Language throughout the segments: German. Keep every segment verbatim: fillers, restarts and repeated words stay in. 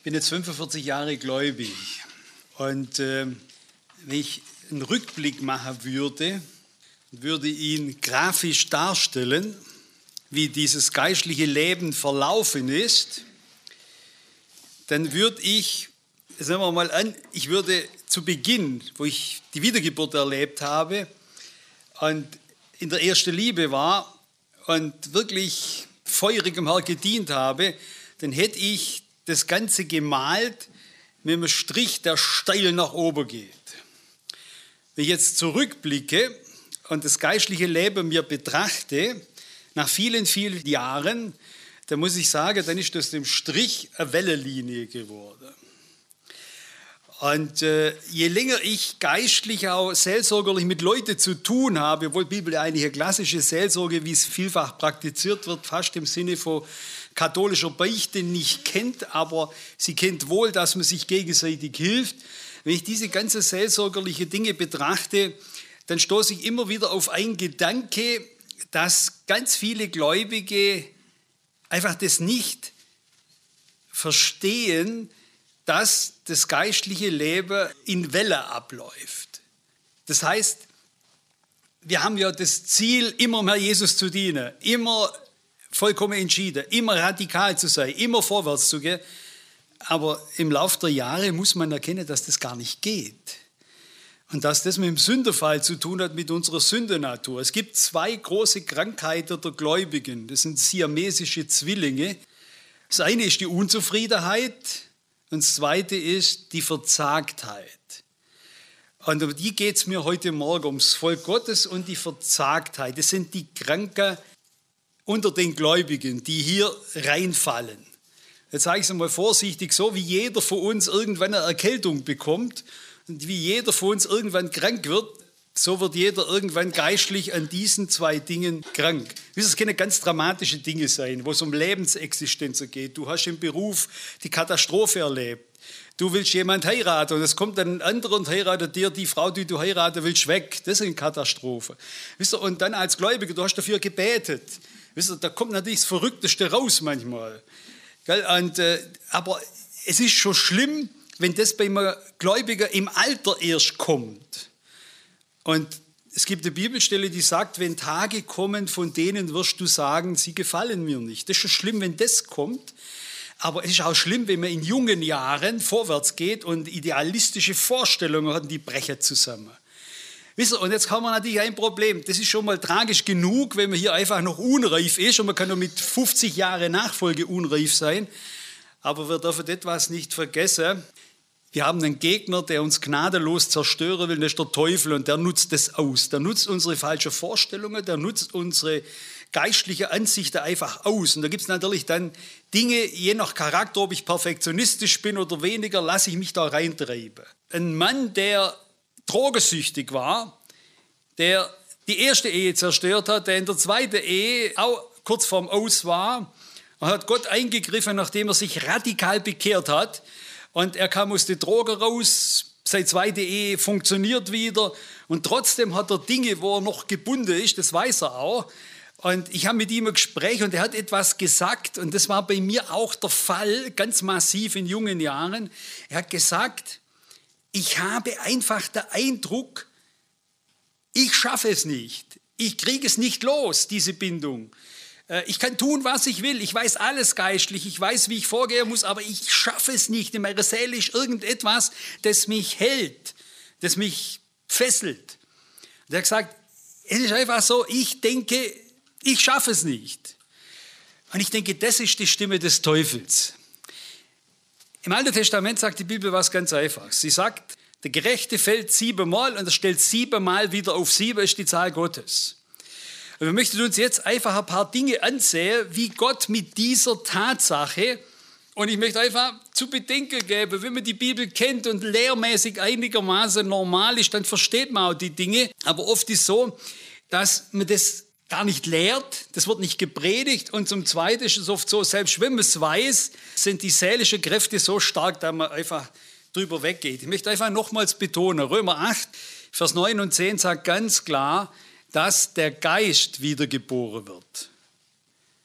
Ich bin jetzt fünfundvierzig Jahre gläubig und äh, wenn ich einen Rückblick machen würde, würde ihn grafisch darstellen, wie dieses geistliche Leben verlaufen ist, dann würde ich, sagen wir mal an, ich würde zu Beginn, wo ich die Wiedergeburt erlebt habe und in der ersten Liebe war und wirklich feurig im Herrn gedient habe, dann hätte ich das Ganze gemalt mit einem Strich, der steil nach oben geht. Wenn ich jetzt zurückblicke und das geistliche Leben mir betrachte, nach vielen, vielen Jahren, dann muss ich sagen, dann ist aus dem Strich eine Wellenlinie geworden. Und äh, je länger ich geistlich, auch seelsorgerlich mit Leuten zu tun habe, obwohl die Bibel eigentlich eine klassische Seelsorge, wie es vielfach praktiziert wird, fast im Sinne von katholischer Beichte nicht kennt, aber sie kennt wohl, dass man sich gegenseitig hilft. Wenn ich diese ganzen seelsorgerlichen Dinge betrachte, dann stoße ich immer wieder auf einen Gedanke, dass ganz viele Gläubige einfach das nicht verstehen, dass das geistliche Leben in Welle abläuft. Das heißt, wir haben ja das Ziel, immer mehr Jesus zu dienen, immer vollkommen entschieden, immer radikal zu sein, immer vorwärts zu gehen. Aber im Laufe der Jahre muss man erkennen, dass das gar nicht geht. Und dass das mit dem Sündenfall zu tun hat, mit unserer Sündennatur. Es gibt zwei große Krankheiten der Gläubigen. Das sind siamesische Zwillinge. Das eine ist die Unzufriedenheit und das zweite ist die Verzagtheit. Und um die geht es mir heute Morgen, ums Volk Gottes und die Verzagtheit. Das sind die Kranken unter den Gläubigen, die hier reinfallen. Jetzt sage ich es einmal vorsichtig, so wie jeder von uns irgendwann eine Erkältung bekommt und wie jeder von uns irgendwann krank wird, so wird jeder irgendwann geistlich an diesen zwei Dingen krank. Es können ganz dramatische Dinge sein, wo es um Lebensexistenz geht. Du hast im Beruf die Katastrophe erlebt. Du willst jemanden heiraten und es kommt dann ein anderer und heiratet dir die Frau, die du heiraten willst, weg. Das ist eine Katastrophe. Und dann als Gläubiger, du hast dafür gebetet. Da kommt natürlich das Verrückteste raus manchmal. Und, äh, aber es ist schon schlimm, wenn das bei einem Gläubigen im Alter erst kommt. Und es gibt eine Bibelstelle, die sagt, wenn Tage kommen, von denen wirst du sagen, sie gefallen mir nicht. Das ist schon schlimm, wenn das kommt. Aber es ist auch schlimm, wenn man in jungen Jahren vorwärts geht und idealistische Vorstellungen hat, die brechen zusammen. Wisst ihr, und jetzt haben wir natürlich ein Problem. Das ist schon mal tragisch genug, wenn man hier einfach noch unreif ist und man kann nur mit fünfzig Jahren Nachfolge unreif sein. Aber wir dürfen etwas nicht vergessen. Wir haben einen Gegner, der uns gnadenlos zerstören will, das ist der Teufel und der nutzt das aus. Der nutzt unsere falschen Vorstellungen, der nutzt unsere geistliche Ansichten einfach aus. Und da gibt es natürlich dann Dinge, je nach Charakter, ob ich perfektionistisch bin oder weniger, lasse ich mich da reintreiben. Ein Mann, der drogensüchtig war, der die erste Ehe zerstört hat, der in der zweiten Ehe auch kurz vorm Aus war, und hat Gott eingegriffen, nachdem er sich radikal bekehrt hat. Und er kam aus der Droge raus, seine zweite Ehe funktioniert wieder. Und trotzdem hat er Dinge, wo er noch gebunden ist, das weiß er auch. Und ich habe mit ihm ein Gespräch und er hat etwas gesagt. Und das war bei mir auch der Fall, ganz massiv in jungen Jahren. Er hat gesagt, ich habe einfach den Eindruck, ich schaffe es nicht. Ich kriege es nicht los, diese Bindung. Ich kann tun, was ich will. Ich weiß alles geistlich. Ich weiß, wie ich vorgehen muss, aber ich schaffe es nicht. In meiner Seele ist irgendetwas, das mich hält, das mich fesselt. Und er hat gesagt, es ist einfach so, ich denke, ich schaffe es nicht. Und ich denke, das ist die Stimme des Teufels. Im Alten Testament sagt die Bibel was ganz Einfaches. Sie sagt, der Gerechte fällt siebenmal und er stellt siebenmal wieder auf. Sieben ist die Zahl Gottes. Und wir möchten uns jetzt einfach ein paar Dinge ansehen, wie Gott mit dieser Tatsache, und ich möchte einfach zu bedenken geben, wenn man die Bibel kennt und lehrmäßig einigermaßen normal ist, dann versteht man auch die Dinge. Aber oft ist es so, dass man das gar nicht lehrt, das wird nicht gepredigt. Und zum Zweiten ist es oft so, selbst wenn man es weiß, sind die seelischen Kräfte so stark, dass man einfach drüber weggeht. Ich möchte einfach nochmals betonen, Römer acht, Vers neun und zehn sagt ganz klar, dass der Geist wiedergeboren wird.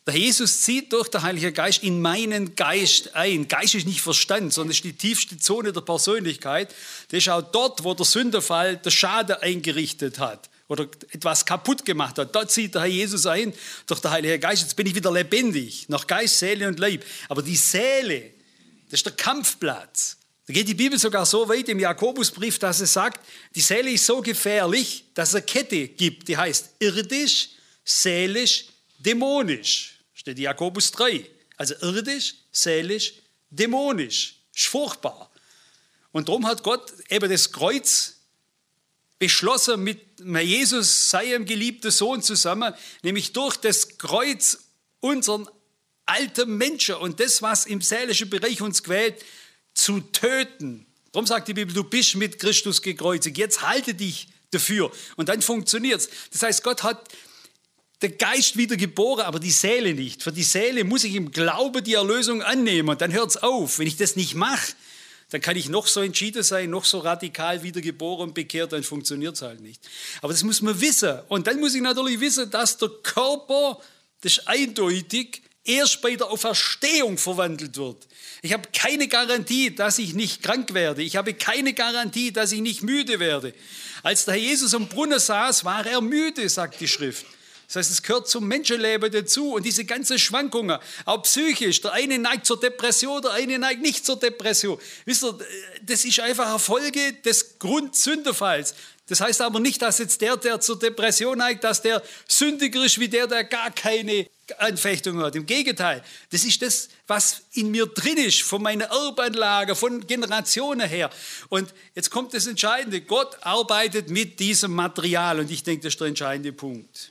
Der Jesus zieht durch den Heiligen Geist in meinen Geist ein. Geist ist nicht Verstand, sondern ist die tiefste Zone der Persönlichkeit. Das ist auch dort, wo der Sündenfall der Schaden eingerichtet hat oder etwas kaputt gemacht hat. Dort zieht der Herr Jesus ein durch den Heiligen Geist. Jetzt bin ich wieder lebendig, nach Geist, Seele und Leib. Aber die Seele, das ist der Kampfplatz. Da geht die Bibel sogar so weit im Jakobusbrief, dass es sagt, die Seele ist so gefährlich, dass es eine Kette gibt, die heißt irdisch, seelisch, dämonisch. Steht in Jakobus drei. Also irdisch, seelisch, dämonisch. Ist furchtbar. Und darum hat Gott eben das Kreuz beschlossen mit Jesus, seinem geliebten Sohn zusammen, nämlich durch das Kreuz unseren alten Menschen und das, was im seelischen Bereich uns quält, zu töten. Darum sagt die Bibel, du bist mit Christus gekreuzigt. Jetzt halte dich dafür. Und dann funktioniert es. Das heißt, Gott hat der Geist wieder geboren, aber die Seele nicht. Für die Seele muss ich im Glauben die Erlösung annehmen. Und dann hört es auf. Wenn ich das nicht mache, dann kann ich noch so entschieden sein, noch so radikal wiedergeboren und bekehrt, dann funktioniert es halt nicht. Aber das muss man wissen. Und dann muss ich natürlich wissen, dass der Körper, das ist eindeutig, erst bei der Auferstehung verwandelt wird. Ich habe keine Garantie, dass ich nicht krank werde. Ich habe keine Garantie, dass ich nicht müde werde. Als der Herr Jesus am Brunnen saß, war er müde, sagt die Schrift. Das heißt, es gehört zum Menschenleben dazu und diese ganzen Schwankungen, auch psychisch. Der eine neigt zur Depression, der eine neigt nicht zur Depression. Wisst ihr, das ist einfach eine Folge des Grundsündenfalls. Das heißt aber nicht, dass jetzt der, der zur Depression neigt, dass der sündiger ist wie der, der gar keine Anfechtung hat. Im Gegenteil, das ist das, was in mir drin ist, von meiner Erbanlage, von Generationen her. Und jetzt kommt das Entscheidende. Gott arbeitet mit diesem Material und ich denke, das ist der entscheidende Punkt.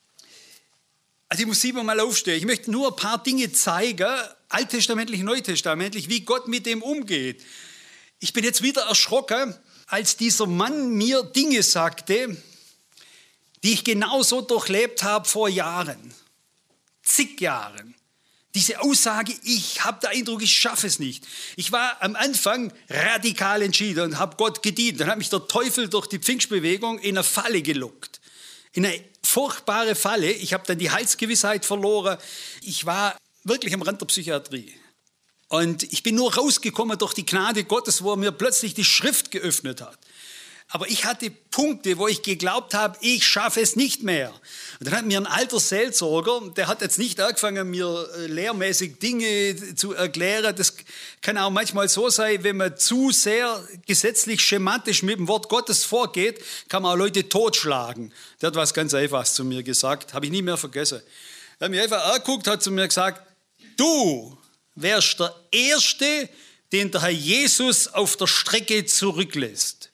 Also ich muss siebenmal aufstehen. Ich möchte nur ein paar Dinge zeigen, alttestamentlich, neutestamentlich, wie Gott mit dem umgeht. Ich bin jetzt wieder erschrocken, als dieser Mann mir Dinge sagte, die ich genauso durchlebt habe vor Jahren, zig Jahren. Diese Aussage, ich habe den Eindruck, ich schaffe es nicht. Ich war am Anfang radikal entschieden und habe Gott gedient. Dann hat mich der Teufel durch die Pfingstbewegung in eine Falle gelockt. In eine furchtbare Falle. Ich habe dann die Heilsgewissheit verloren. Ich war wirklich am Rand der Psychiatrie. Und ich bin nur rausgekommen durch die Gnade Gottes, wo er mir plötzlich die Schrift geöffnet hat. Aber ich hatte Punkte, wo ich geglaubt habe, ich schaffe es nicht mehr. Und dann hat mir ein alter Seelsorger, der hat jetzt nicht angefangen, mir lehrmäßig Dinge zu erklären. Das kann auch manchmal so sein, wenn man zu sehr gesetzlich schematisch mit dem Wort Gottes vorgeht, kann man auch Leute totschlagen. Der hat was ganz Einfaches zu mir gesagt, habe ich nie mehr vergessen. Er hat mich einfach angeguckt, hat zu mir gesagt, du wärst der Erste, den der Herr Jesus auf der Strecke zurücklässt.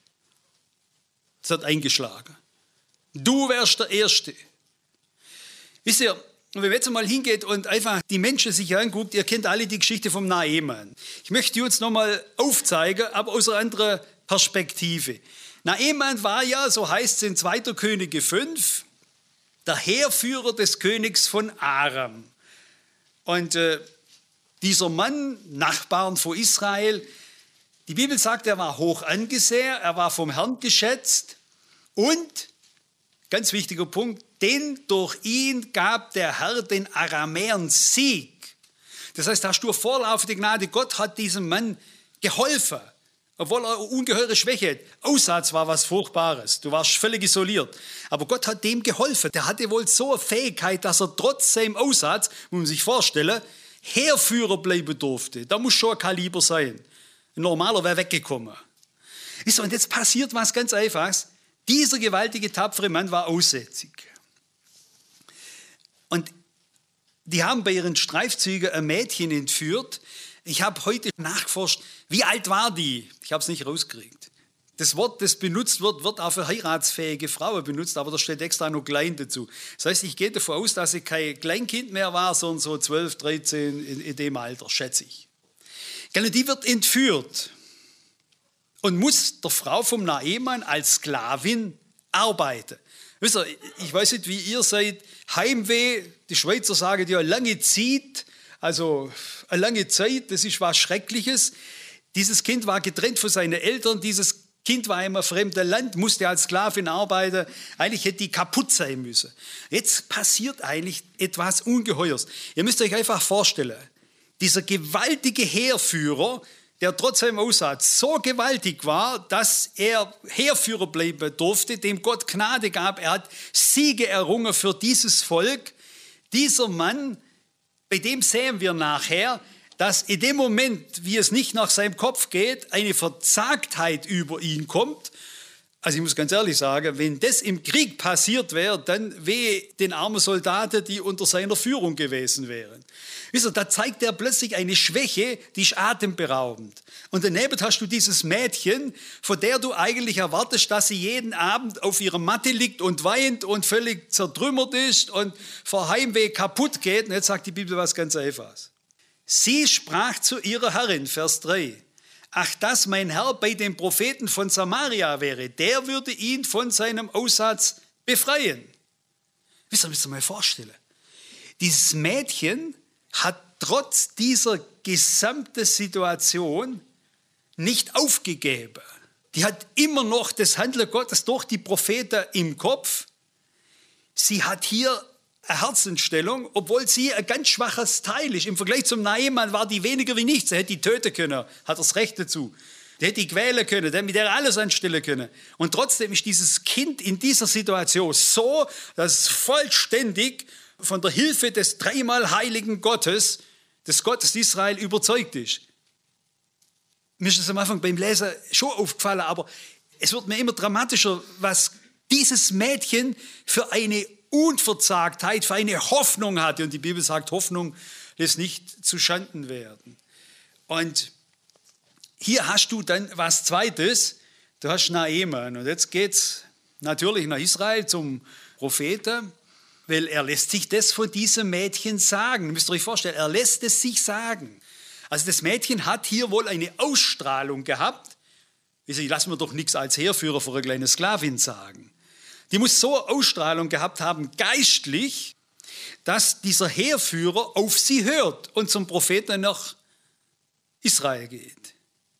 Das hat eingeschlagen. Du wärst der Erste. Wisst ihr, wenn man jetzt mal hingeht und einfach die Menschen sich anguckt, ihr kennt alle die Geschichte vom Naaman. Ich möchte die uns nochmal aufzeigen, aber aus einer anderen Perspektive. Naaman war ja, so heißt es in zweiter Könige fünf, der Heerführer des Königs von Aram. Und äh, dieser Mann, Nachbarn von Israel, die Bibel sagt, er war hoch angesehen, er war vom Herrn geschätzt und, ganz wichtiger Punkt, denn durch ihn gab der Herr den Aramäern Sieg. Das heißt, da hast du eine vorlaufende Gnade. Gott hat diesem Mann geholfen, obwohl er eine ungeheure Schwäche hat. Aussatz war was Furchtbares, du warst völlig isoliert. Aber Gott hat dem geholfen. Der hatte wohl so eine Fähigkeit, dass er trotz seinem Aussatz, muss man sich vorstellen, Heerführer bleiben durfte. Da muss schon ein Kaliber sein. Ein normaler wäre weggekommen. Und jetzt passiert was ganz Einfaches. Dieser gewaltige, tapfere Mann war aussätzig. Und die haben bei ihren Streifzügen ein Mädchen entführt. Ich habe heute nachgeforscht, wie alt war die? Ich habe es nicht rausgekriegt. Das Wort, das benutzt wird, wird auch für heiratsfähige Frauen benutzt, aber da steht extra noch klein dazu. Das heißt, ich gehe davon aus, dass sie kein Kleinkind mehr war, sondern so zwölf, dreizehn in, in dem Alter, schätze ich. Die wird entführt und muss der Frau vom Naaman als Sklavin arbeiten. Wisst ihr, ich weiß nicht, wie ihr seid, Heimweh, die Schweizer sagen ja, lange Zeit, also eine lange Zeit, das ist was Schreckliches. Dieses Kind war getrennt von seinen Eltern, dieses Kind war in einem fremden Land, musste als Sklavin arbeiten. Eigentlich hätte die kaputt sein müssen. Jetzt passiert eigentlich etwas Ungeheuers. Ihr müsst euch einfach vorstellen, dieser gewaltige Heerführer, der trotz seinem Aussatz so gewaltig war, dass er Heerführer bleiben durfte, dem Gott Gnade gab. Er hat Siege errungen für dieses Volk. Dieser Mann, bei dem sehen wir nachher, dass in dem Moment, wie es nicht nach seinem Kopf geht, eine Verzagtheit über ihn kommt. Also ich muss ganz ehrlich sagen, wenn das im Krieg passiert wäre, dann wehe den armen Soldaten, die unter seiner Führung gewesen wären. Wisst ihr, da zeigt er plötzlich eine Schwäche, die ist atemberaubend. Und daneben hast du dieses Mädchen, von der du eigentlich erwartest, dass sie jeden Abend auf ihrer Matte liegt und weint und völlig zertrümmert ist und vor Heimweh kaputt geht. Und jetzt sagt die Bibel was ganz Einfaches. Sie sprach zu ihrer Herrin, Vers drei, ach, dass mein Herr bei dem Propheten von Samaria wäre, der würde ihn von seinem Aussatz befreien. Wisst ihr, müsst ihr mal vorstellen. Dieses Mädchen hat trotz dieser gesamten Situation nicht aufgegeben. Die hat immer noch das Handeln Gottes durch die Propheten im Kopf. Sie hat hier eine Herzensstellung, obwohl sie ein ganz schwaches Teil ist. Im Vergleich zum Naaman war die weniger wie nichts. Er hätte die töten können, hat er das Recht dazu. Der hätte die quälen können, der mit der alles anstellen können. Und trotzdem ist dieses Kind in dieser Situation so, dass es vollständig von der Hilfe des dreimal heiligen Gottes, des Gottes Israel, überzeugt ist. Mir ist das am Anfang beim Lesen schon aufgefallen, aber es wird mir immer dramatischer, was dieses Mädchen für eine Unverzagtheit, für eine Hoffnung hatte. Und die Bibel sagt, Hoffnung lässt nicht zu Schanden werden. Und hier hast du dann was Zweites, du hast Naaman. Und jetzt geht es natürlich nach Israel zum Propheten, weil er lässt sich das von diesem Mädchen sagen. Ihr müsst euch vorstellen, er lässt es sich sagen. Also das Mädchen hat hier wohl eine Ausstrahlung gehabt. Ich lasse mir doch nichts als Heerführer für eine kleine Sklavin sagen. Die muss so Ausstrahlung gehabt haben, geistlich, dass dieser Heerführer auf sie hört und zum Propheten nach Israel geht.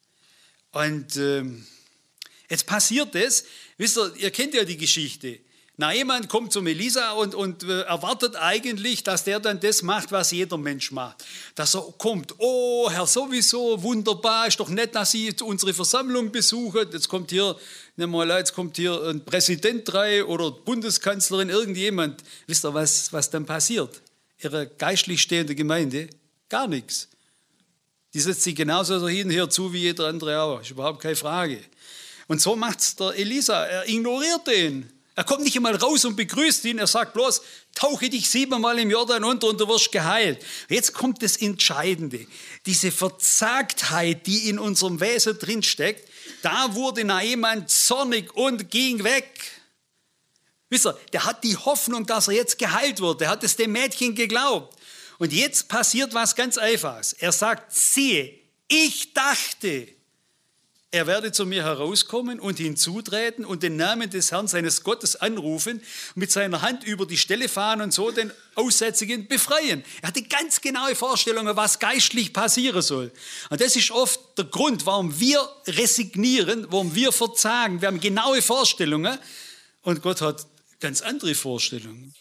Und ähm, jetzt passiert es, wisst ihr, ihr kennt ja die Geschichte. Naaman kommt zum Elisa und, und äh, erwartet eigentlich, dass der dann das macht, was jeder Mensch macht. Dass er kommt, oh Herr, sowieso, wunderbar, ist doch nett, dass Sie unsere Versammlung besuchen. Jetzt kommt hier, nehmen wir mal, jetzt kommt hier ein Präsident rein oder Bundeskanzlerin, irgendjemand. Wisst ihr, was, was dann passiert? Ihre geistlich stehende Gemeinde? Gar nichts. Die setzt sich genauso hinher zu wie jeder andere auch, ist überhaupt keine Frage. Und so macht es der Elisa, er ignoriert den. Er kommt nicht einmal raus und begrüßt ihn, er sagt bloß, tauche dich siebenmal im Jordan unter und du wirst geheilt. Jetzt kommt das Entscheidende, diese Verzagtheit, die in unserem Wesen drinsteckt, da wurde Naaman zornig und ging weg. Wisst ihr, der hat die Hoffnung, dass er jetzt geheilt wird, der hat es dem Mädchen geglaubt. Und jetzt passiert was ganz Einfaches. Er sagt, siehe, ich dachte, er werde zu mir herauskommen und hinzutreten und den Namen des Herrn seines Gottes anrufen und mit seiner Hand über die Stelle fahren und so den Aussätzigen befreien. Er hatte ganz genaue Vorstellungen, was geistlich passieren soll. Und das ist oft der Grund, warum wir resignieren, warum wir verzagen. Wir haben genaue Vorstellungen und Gott hat ganz andere Vorstellungen.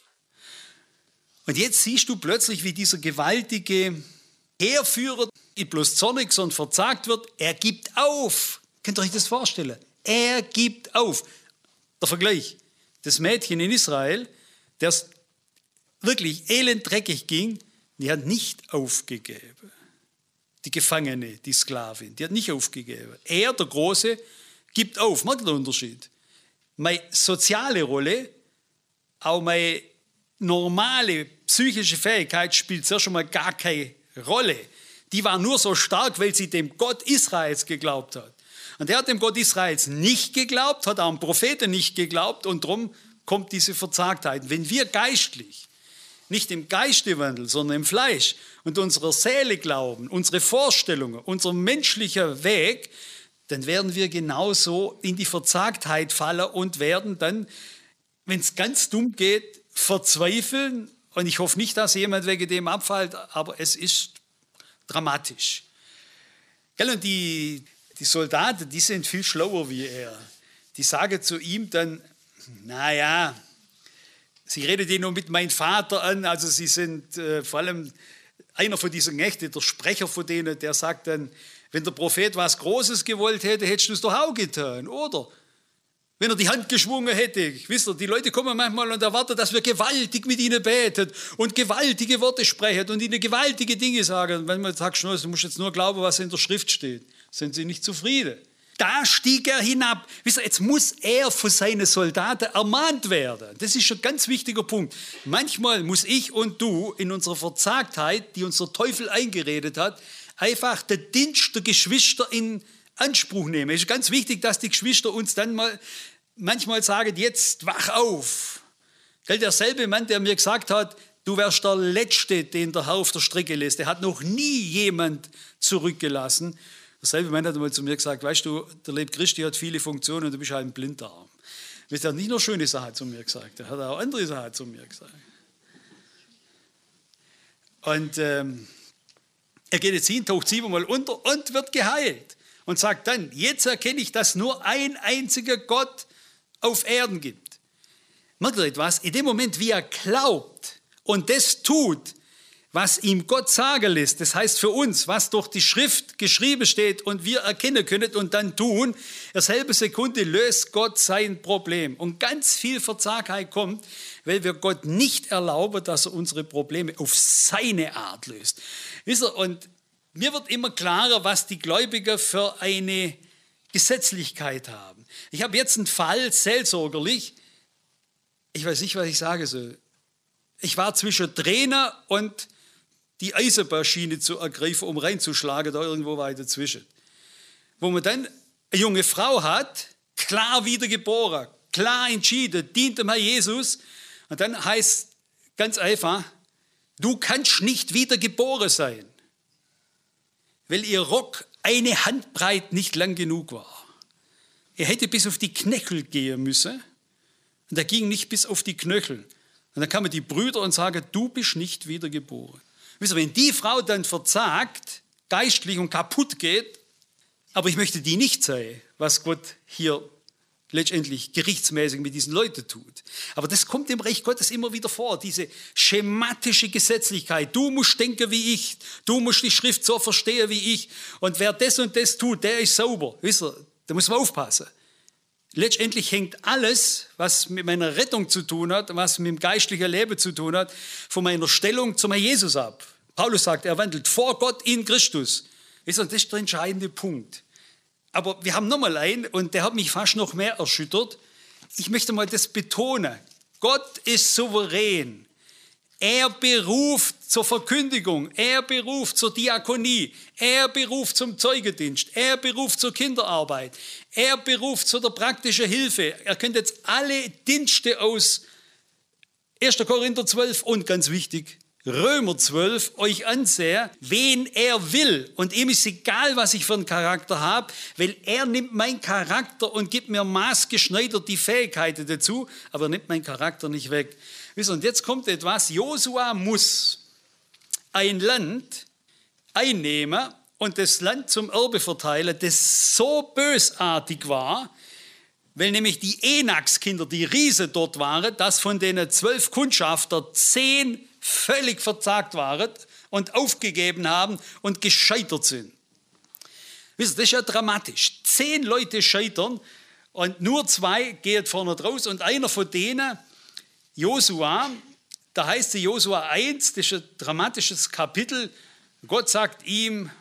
Und jetzt siehst du plötzlich, wie dieser gewaltige Heerführer nicht bloß zornig, sondern verzagt wird. Er gibt auf. Könnt ihr euch das vorstellen? Er gibt auf. Der Vergleich. Das Mädchen in Israel, das wirklich elend-dreckig ging, die hat nicht aufgegeben. Die Gefangene, die Sklavin, die hat nicht aufgegeben. Er, der Große, gibt auf. Merkt ihr den Unterschied? Meine soziale Rolle, auch meine normale psychische Fähigkeit spielt zuerst schon mal gar keine Rolle. Die war nur so stark, weil sie dem Gott Israels geglaubt hat. Und er hat dem Gott Israels nicht geglaubt, hat auch dem Propheten nicht geglaubt und darum kommt diese Verzagtheit. Wenn wir geistlich, nicht im Geiste wandeln, sondern im Fleisch und unserer Seele glauben, unsere Vorstellungen, unser menschlicher Weg, dann werden wir genauso in die Verzagtheit fallen und werden dann, wenn es ganz dumm geht, verzweifeln. Und ich hoffe nicht, dass jemand wegen dem abfällt, aber es ist dramatisch. Und die, die Soldaten, die sind viel schlauer wie er. Die sagen zu ihm dann, naja, sie redet ihn nur mit meinem Vater an, also sie sind äh, vor allem einer von diesen Knechten, der Sprecher von denen, der sagt dann, wenn der Prophet was Großes gewollt hätte, hättest du es doch auch getan, oder? Wenn er die Hand geschwungen hätte, wisst ihr, die Leute kommen manchmal und erwarten, dass wir gewaltig mit ihnen beten und gewaltige Worte sprechen und ihnen gewaltige Dinge sagen. Und wenn man sagt, du musst jetzt nur glauben, was in der Schrift steht, sind sie nicht zufrieden. Da stieg er hinab. Wisst ihr, jetzt muss er von seinen Soldaten ermahnt werden. Das ist ein ganz wichtiger Punkt. Manchmal muss ich und du in unserer Verzagtheit, die uns der Teufel eingeredet hat, einfach den Dienst der Geschwister in Anspruch nehmen. Es ist ganz wichtig, dass die Geschwister uns dann mal manchmal sagen, jetzt wach auf. Gell, derselbe Mann, der mir gesagt hat, du wärst der Letzte, den der Herr auf der Strecke lässt. Der hat noch nie jemand zurückgelassen. Derselbe Mann hat einmal zu mir gesagt, weißt du, der Leb Christi hat viele Funktionen und du bist halt ein Blinddarm. Er hat nicht nur schöne Sachen zu mir gesagt, er hat auch andere Sachen zu mir gesagt. Und ähm, er geht jetzt hin, taucht siebenmal unter und wird geheilt. Und sagt dann, jetzt erkenne ich, dass nur ein einziger Gott auf Erden gibt. Merkt ihr etwas? In dem Moment, wie er glaubt und das tut, was ihm Gott sagen lässt, das heißt für uns, was durch die Schrift geschrieben steht und wir erkennen können und dann tun, derselbe Sekunde löst Gott sein Problem. Und ganz viel Verzagtheit kommt, weil wir Gott nicht erlauben, dass er unsere Probleme auf seine Art löst. Wisst ihr, und mir wird immer klarer, was die Gläubiger für eine Gesetzlichkeit haben. Ich habe jetzt einen Fall, seelsorgerlich, ich weiß nicht, was ich sagen soll. Ich war zwischen Trainer und die Eisenbahnschiene zu ergreifen, um reinzuschlagen, da irgendwo weiter dazwischen. Wo man dann eine junge Frau hat, klar wiedergeboren, klar entschieden, dient dem Herrn Jesus. Und dann heißt ganz einfach, du kannst nicht wiedergeboren sein, weil ihr Rock eine Handbreit nicht lang genug war. Er hätte bis auf die Knöchel gehen müssen und er ging nicht bis auf die Knöchel. Und dann kamen die Brüder und sagen, du bist nicht wiedergeboren. Wisst ihr, wenn die Frau dann verzagt, geistlich und kaputt geht, aber ich möchte die nicht sein, was Gott hier letztendlich gerichtsmäßig mit diesen Leuten tut. Aber das kommt im Reich Gottes immer wieder vor, diese schematische Gesetzlichkeit. Du musst denken wie ich, du musst die Schrift so verstehen wie ich. Und wer das und das tut, der ist sauber. Wisst ihr, da muss man aufpassen. Letztendlich hängt alles, was mit meiner Rettung zu tun hat, was mit dem geistlichen Leben zu tun hat, von meiner Stellung zum Herrn Jesus ab. Paulus sagt, er wandelt vor Gott in Christus. Das ist der entscheidende Punkt. Aber wir haben nochmal einen, und der hat mich fast noch mehr erschüttert. Ich möchte mal das betonen. Gott ist souverän. Er beruft zur Verkündigung, er beruft zur Diakonie, er beruft zum Zeugendienst, er beruft zur Kinderarbeit, er beruft zu der praktischen Hilfe. Er könnte jetzt alle Dienste aus erster Korinther zwölf und ganz wichtig, Römer zwölf euch ansehen, wen er will. Und ihm ist egal, was ich für einen Charakter habe, weil er nimmt meinen Charakter und gibt mir maßgeschneidert die Fähigkeiten dazu, aber er nimmt meinen Charakter nicht weg. Und jetzt kommt etwas, Josua muss ein Land einnehmen und das Land zum Erbe verteilen, das so bösartig war, weil nämlich die Enakskinder, die Riese dort waren, dass von den zwölf Kundschafter zehn völlig verzagt waren und aufgegeben haben und gescheitert sind. Wisst ihr, das ist ja dramatisch. Zehn Leute scheitern und nur zwei gehen vorne raus und einer von denen, Josua, da heißt es Josua eins, das ist ein dramatisches Kapitel. Gott sagt ihm,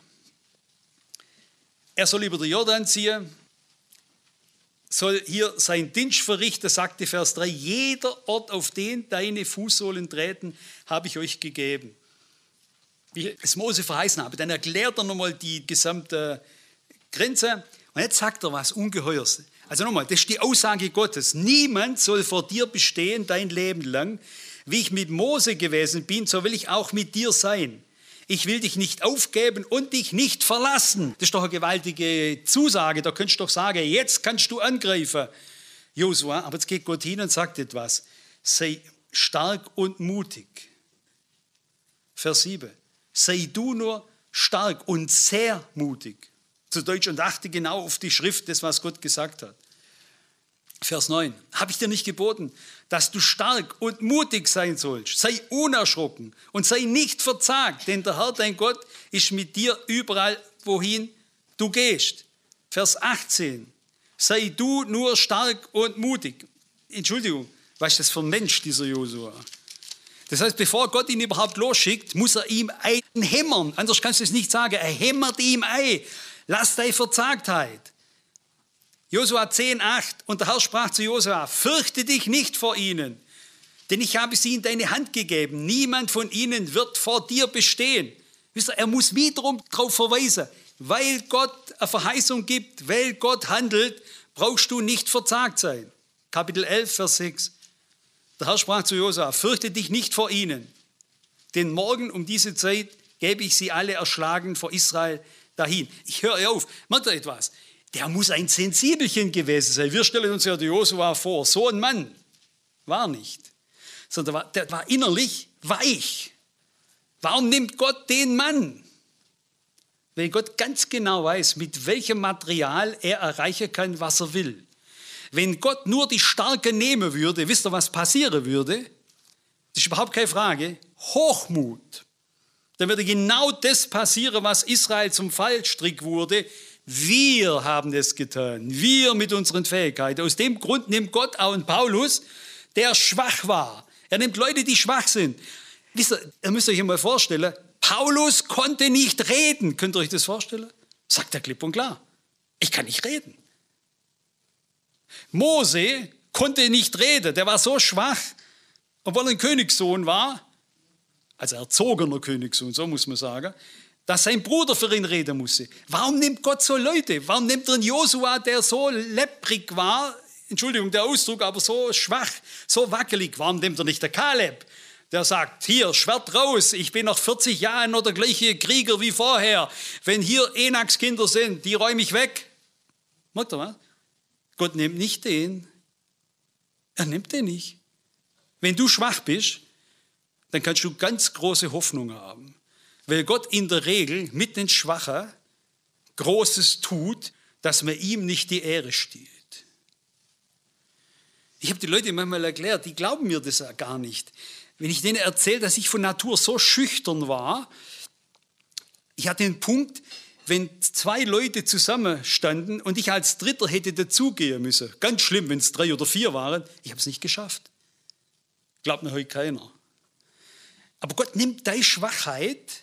er soll über den Jordan ziehen, soll hier seinen Dienst verrichten, sagte Vers drei, jeder Ort, auf den deine Fußsohlen treten, habe ich euch gegeben. Wie ich es Mose verheißen habe. Dann erklärt er nochmal die gesamte Grenze. Und jetzt sagt er was Ungeheuers. Also nochmal, das ist die Aussage Gottes. Niemand soll vor dir bestehen dein Leben lang. Wie ich mit Mose gewesen bin, so will ich auch mit dir sein. Ich will dich nicht aufgeben und dich nicht verlassen. Das ist doch eine gewaltige Zusage. Da könntest du doch sagen, jetzt kannst du angreifen, Josua. Aber jetzt geht Gott hin und sagt etwas. Sei stark und mutig. Vers sieben. Sei du nur stark und sehr mutig. Zu Deutsch, und achte genau auf die Schrift, das, was Gott gesagt hat. Vers neun. Habe ich dir nicht geboten, dass du stark und mutig sein sollst? Sei unerschrocken und sei nicht verzagt, denn der Herr, dein Gott, ist mit dir überall, wohin du gehst. Vers achtzehn. Sei du nur stark und mutig. Entschuldigung, was ist das für ein Mensch, dieser Josua? Das heißt, bevor Gott ihn überhaupt losschickt, muss er ihm einhämmern. Anders kannst du es nicht sagen. Er hämmert ihm ein. Lass deine Verzagtheit. Josua zehn, acht. Und der Herr sprach zu Josua, fürchte dich nicht vor ihnen, denn ich habe sie in deine Hand gegeben. Niemand von ihnen wird vor dir bestehen. Wisst ihr, er muss wiederum darauf verweisen, weil Gott eine Verheißung gibt, weil Gott handelt, brauchst du nicht verzagt sein. Kapitel elf, Vers sechs. Der Herr sprach zu Josua, fürchte dich nicht vor ihnen, denn morgen um diese Zeit gebe ich sie alle erschlagen vor Israel dahin. Ich höre auf, merkt ihr etwas? Der muss ein Sensibelchen gewesen sein. Wir stellen uns ja die Josua vor, so ein Mann war nicht, sondern der war, der war innerlich weich. Warum nimmt Gott den Mann? Weil Gott ganz genau weiß, mit welchem Material er erreichen kann, was er will. Wenn Gott nur die Starken nehmen würde, wisst ihr, was passieren würde? Das ist überhaupt keine Frage. Hochmut. Dann würde genau das passieren, was Israel zum Fallstrick wurde. Wir haben es getan. Wir mit unseren Fähigkeiten. Aus dem Grund nimmt Gott auch einen Paulus, der schwach war. Er nimmt Leute, die schwach sind. Wisst ihr, ihr müsst euch einmal vorstellen, Paulus konnte nicht reden. Könnt ihr euch das vorstellen? Sagt er klipp und klar. Ich kann nicht reden. Mose konnte nicht reden. Der war so schwach, obwohl er ein Königssohn war, also erzogener Königssohn, so muss man sagen, dass sein Bruder für ihn reden musste. Warum nimmt Gott so Leute? Warum nimmt er einen Josua, der so lepprig war, Entschuldigung der Ausdruck, aber so schwach, so wackelig? Warum nimmt er nicht der Kaleb, der sagt, hier, Schwert raus, ich bin nach vierzig Jahren noch der gleiche Krieger wie vorher. Wenn hier Enaks Kinder sind, die räume ich weg. Merkt ihr was? Gott nimmt nicht den. Er nimmt den nicht. Wenn du schwach bist, dann kannst du ganz große Hoffnung haben. Weil Gott in der Regel mit den Schwachen Großes tut, dass man ihm nicht die Ehre stiehlt. Ich habe die Leute manchmal erklärt, die glauben mir das ja gar nicht. Wenn ich denen erzähle, dass ich von Natur so schüchtern war, ich hatte den Punkt, wenn zwei Leute zusammenstanden und ich als Dritter hätte dazugehen müssen. Ganz schlimm, wenn es drei oder vier waren. Ich habe es nicht geschafft. Glaubt mir heute keiner. Aber Gott nimmt deine Schwachheit